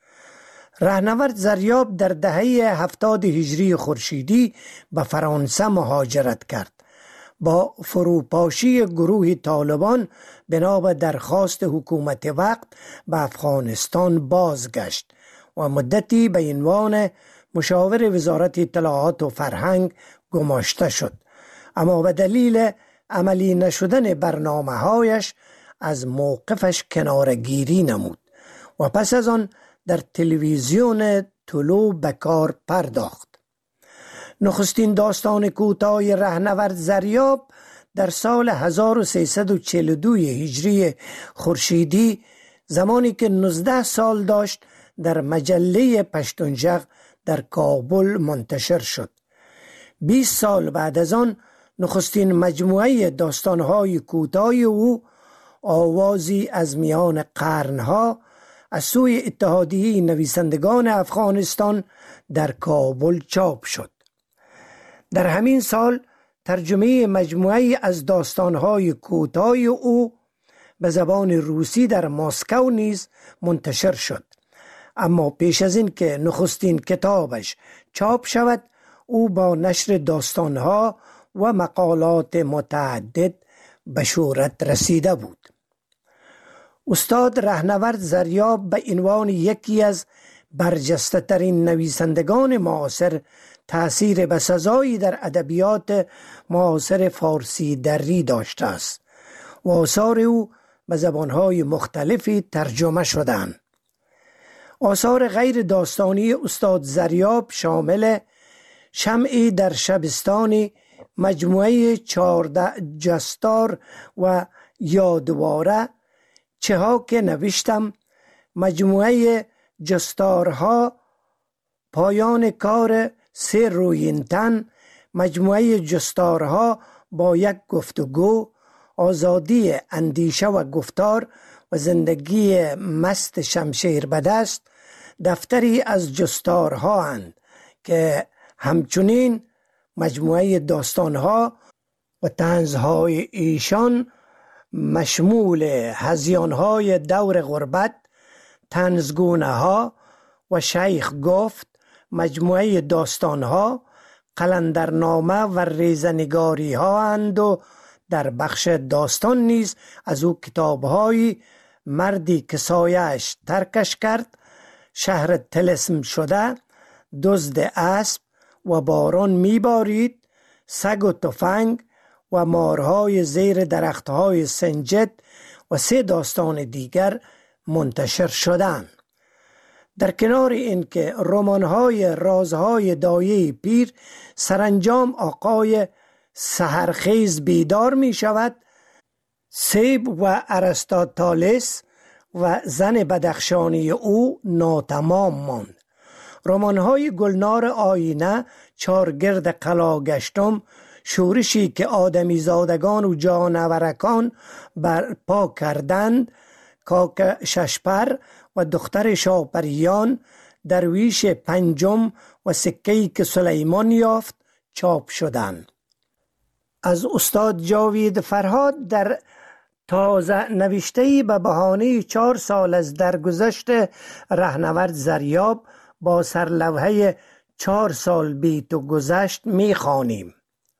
رهنورد زریاب در دهه هفتاد هجری خورشیدی به فرانسه مهاجرت کرد. با فروپاشی گروه طالبان بنا به درخواست حکومت وقت به افغانستان بازگشت و مدتی به عنوان مشاور وزارت اطلاعات و فرهنگ گماشته شد، اما به دلیل عملی نشدن برنامه‌هایش از موقفش کنارگیری نمود و پس از آن در تلویزیون طلوع به کار پرداخت. نخستین داستان کوتاه رهنورد زریاب در سال هزار و سیصد و چهل و دو هجری خورشیدی زمانی که نوزده سال داشت در مجله پشتونژغ در کابل منتشر شد. بیست سال بعد از آن نخستین مجموعه داستان‌های کوتاه او آوازی از میان قرنها از سوی اتحادیه نویسندگان افغانستان در کابل چاپ شد. در همین سال ترجمه مجموعه از داستان‌های کوتاه او به زبان روسی در مسکو نیز منتشر شد، اما پیش از این که نخستین کتابش چاپ شود او با نشر داستان‌ها و مقالات متعدد به شهرت رسیده بود. استاد رهنورد زریاب به عنوان یکی از برجسته ترین نویسندگان معاصر تأثیر بسزایی در ادبیات معاصر فارسی دری داشته است و آثار او به زبانهای مختلفی ترجمه شدند. آثار غیر داستانی استاد زریاب شامل شمعی در شبستانی، مجموعه چهارده جستار و یادواره، چه ها که نوشتم. مجموعه جستارها، پایان کار سه رویینتن، مجموعه جستارها با یک گفتگو، آزادی اندیشه و گفتار و زندگی مست شمشیر به دست، دفتری از جستارها اند که همچنین مجموعه داستانها و طنزهای ایشان مشمول هذیانهای دور غربت، طنزگونه ها و شیخ گفت، مجموعه داستانها، قلندرنامه و ریزنگاری ها اند و در بخش داستان نیز از او کتاب‌های مردی که سایه‌اش ترکش کرد، شهر طلسم شده، دزد اسب و باران میبارید، سگ و تفنگ و مارهای زیر درختهای سنجد و سه داستان دیگر منتشر شدند. در کنار این که رمان‌های رازهای دایه پیر سرانجام آقای سحرخیز بیدار می شود، سیب و ارسطاطالیس و زن بدخشانی او ناتمام ماند. رمان‌های گلنار آینه، چارگرد قلاگشتم، شورشی که آدمی زادگان و جانورکان برپا کردند، کاک ششپر و دختر شاپریان، درویش پنجم و سکه‌ای که سلیمان یافت چاپ شدند. از استاد جاوید فرهاد در تازه نوشته‌ای به بهانه چهار سال از درگذشت رهنورد زریاب با سرلوحه چهار سال بی تو گذشت می خوانیم.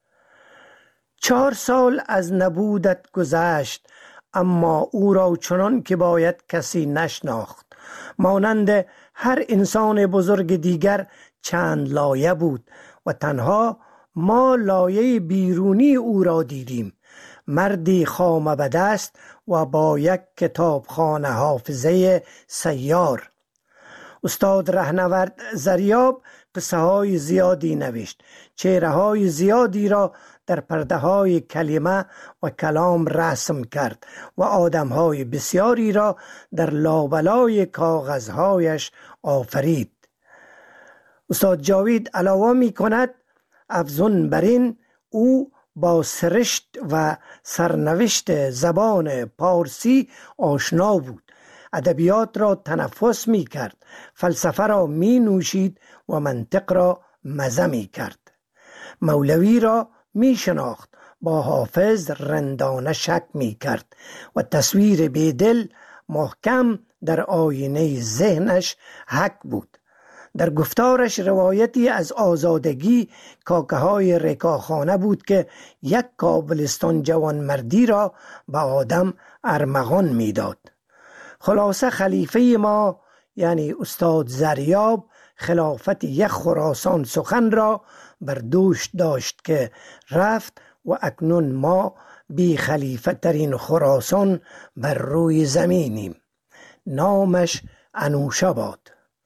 چهار سال از نبودت گذشت، اما او را چنان که باید کسی نشناخت. مانند هر انسان بزرگ دیگر چند لایه بود و تنها ما لایه بیرونی او را دیدیم. مردی خامه به دست و با یک کتابخانه حافظه سیار. استاد رهنورد زریاب قصه های زیادی نوشت، چهره های زیادی را در پرده های کلمه و کلام رسم کرد و آدم های بسیاری را در لابلای کاغذهایش آفرید. استاد جاوید علاوه می کند افزون بر این او با سرشت و سرنوشت زبان پارسی آشنا بود، ادبیات را تنفس می کرد، فلسفه را می نوشید و منطق را مزه می کرد. مولوی را می شناخت، با حافظ رندانه شک می کرد و تصویر بیدل محکم در آینه ذهنش حک بود. در گفتارش روایتی از آزادگی کاکه های رکاخانه بود که یک کابلستان جوانمردی را به آدم ارمغان می داد. خلاصه خلیفه ما یعنی استاد زریاب خلافت یک خراسان سخن را بر دوش داشت که رفت و اکنون ما بی خلیفه ترین خراسان بر روی زمینیم. نامش انوشه باد.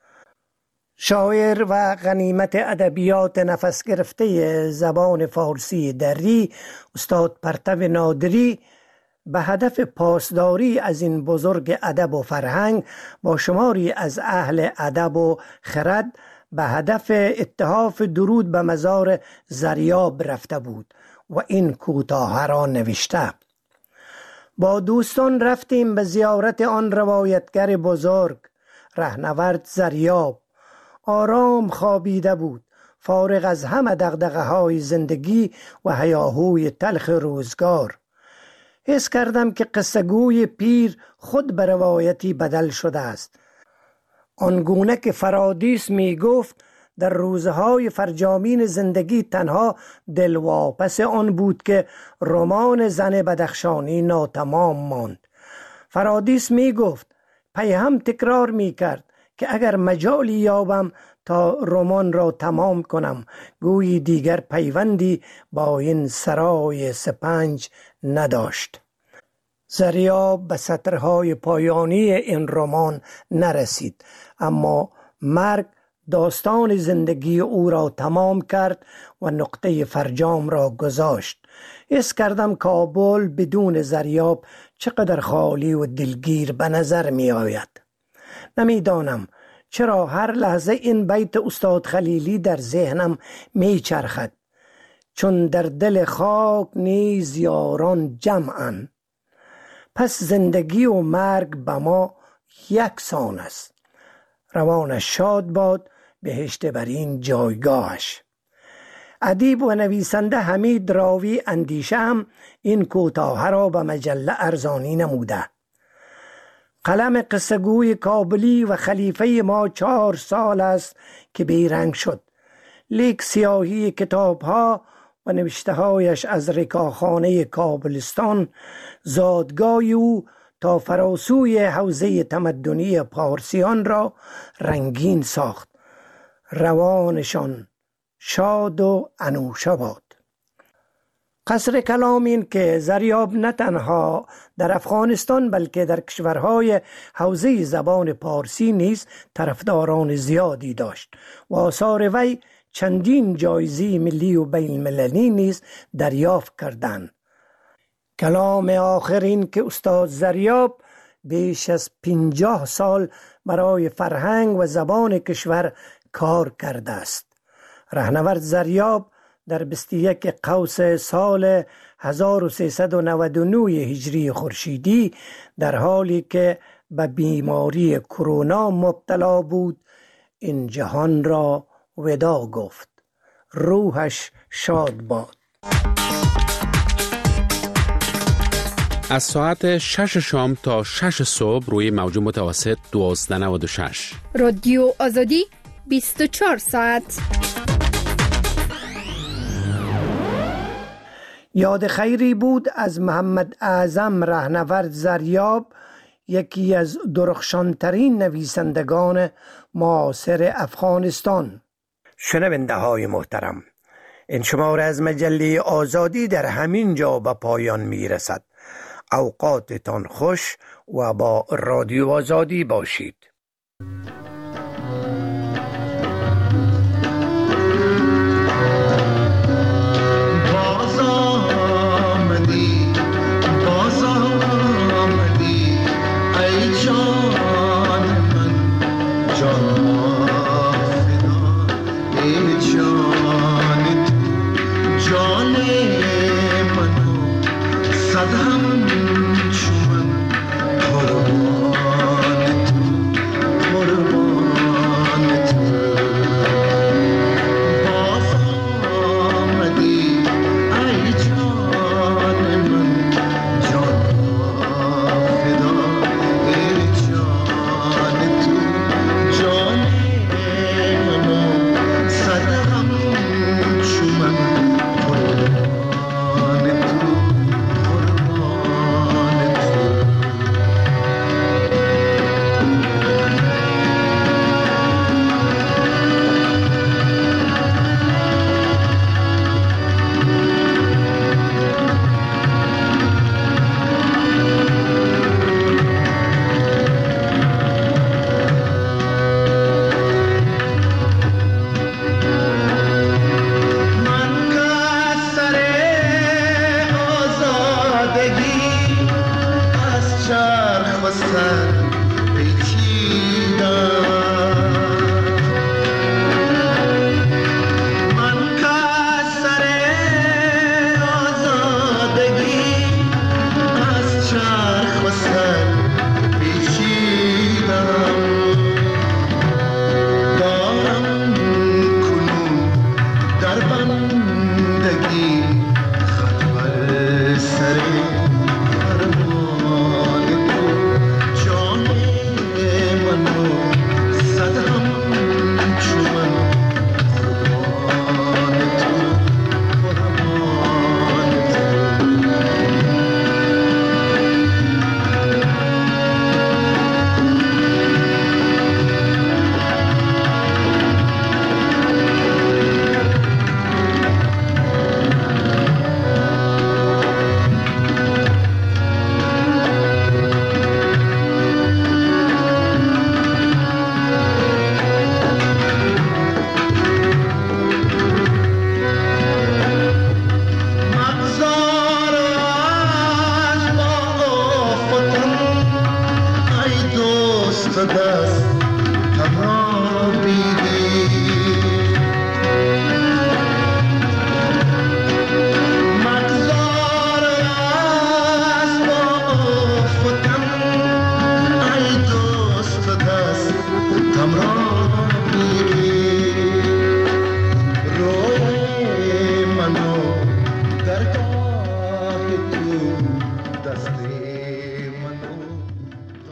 شاعر و غنیمت ادبیات نفس گرفته زبان فارسی دری استاد پرتو نادری به هدف پاسداری از این بزرگ ادب و فرهنگ با شماری از اهل ادب و خرد به هدف اتحاف درود به مزار زریاب رفته بود و این کوتاه را نوشته. با دوستان رفتیم به زیارت آن روایتگر بزرگ رهنورد زریاب. آرام خوابیده بود، فارغ از همه دغدغه های زندگی و هیاهوی تلخ روزگار. حس کردم که قصه‌گوی پیر خود به روایتی بدل شده است. آنگونه که فرادیس می گفت در روزهای فرجامین زندگی تنها دلواپس آن بود که رمان زن بدخشانی ناتمام ماند. فرادیس می گفت، پی هم تکرار می کرد که اگر مجالی یابم تا رمان را تمام کنم، گویی دیگر پیوندی با این سرای سپنج نداشت. زریاب به سطرهای پایانی این رمان نرسید، اما مرگ داستان زندگی او را تمام کرد و نقطه فرجام را گذاشت. حس کردم کابل بدون زریاب چقدر خالی و دلگیر به نظر می آید. نمیدانم چرا هر لحظه این بیت استاد خلیلی در ذهنم می چرخد. چون در دل خاک نیز یاران جمعن، پس زندگی و مرگ به ما یکسان است. روانش شاد باد، بهشت بر این جایگاهش. ادیب و نویسنده حمید راوی اندیشه هم این کوتاه را به مجله ارزانی نموده. قلم قصه‌گوی کابلی و خلیفه ما چهار سال است که بیرنگ شد، لیک سیاهی کتاب‌ها و نوشته‌هایش از رکاخانه کابلستان زادگاه او تا فراسوی حوزه تمدنی پارسیان را رنگین ساخت. روانشان شاد و انوشه باد. قصر کلام این که زریاب نه تنها در افغانستان بلکه در کشورهای حوزه زبان پارسی نیز طرفداران زیادی داشت و آثار وی چندین جایزه ملی و بین المللی نیز دریافت کردند. کلام آخرین که استاد زریاب بیش از پنجاه سال برای فرهنگ و زبان کشور کار کرده است. رهنورد زریاب در بیست و یک قوس سال هزار و سیصد و نود و نه هجری خورشیدی در حالی که به بیماری کرونا مبتلا بود این جهان را وداع گفت. روحش شاد باد. از ساعت شش شام تا شش صبح روی موج متوسط دوازده نود و شش. رادیو آزادی بیست و چهار ساعت. یاد خیری بود از محمد اعظم رهنورد زریاب، یکی از درخشانترین نویسندگان معاصر افغانستان. شنونده های محترم، این شماره از مجله آزادی در همین جا به پایان می رسد. اوقاتتان خوش و با رادیو آزادی باشید. سر فرمان تو جان ستم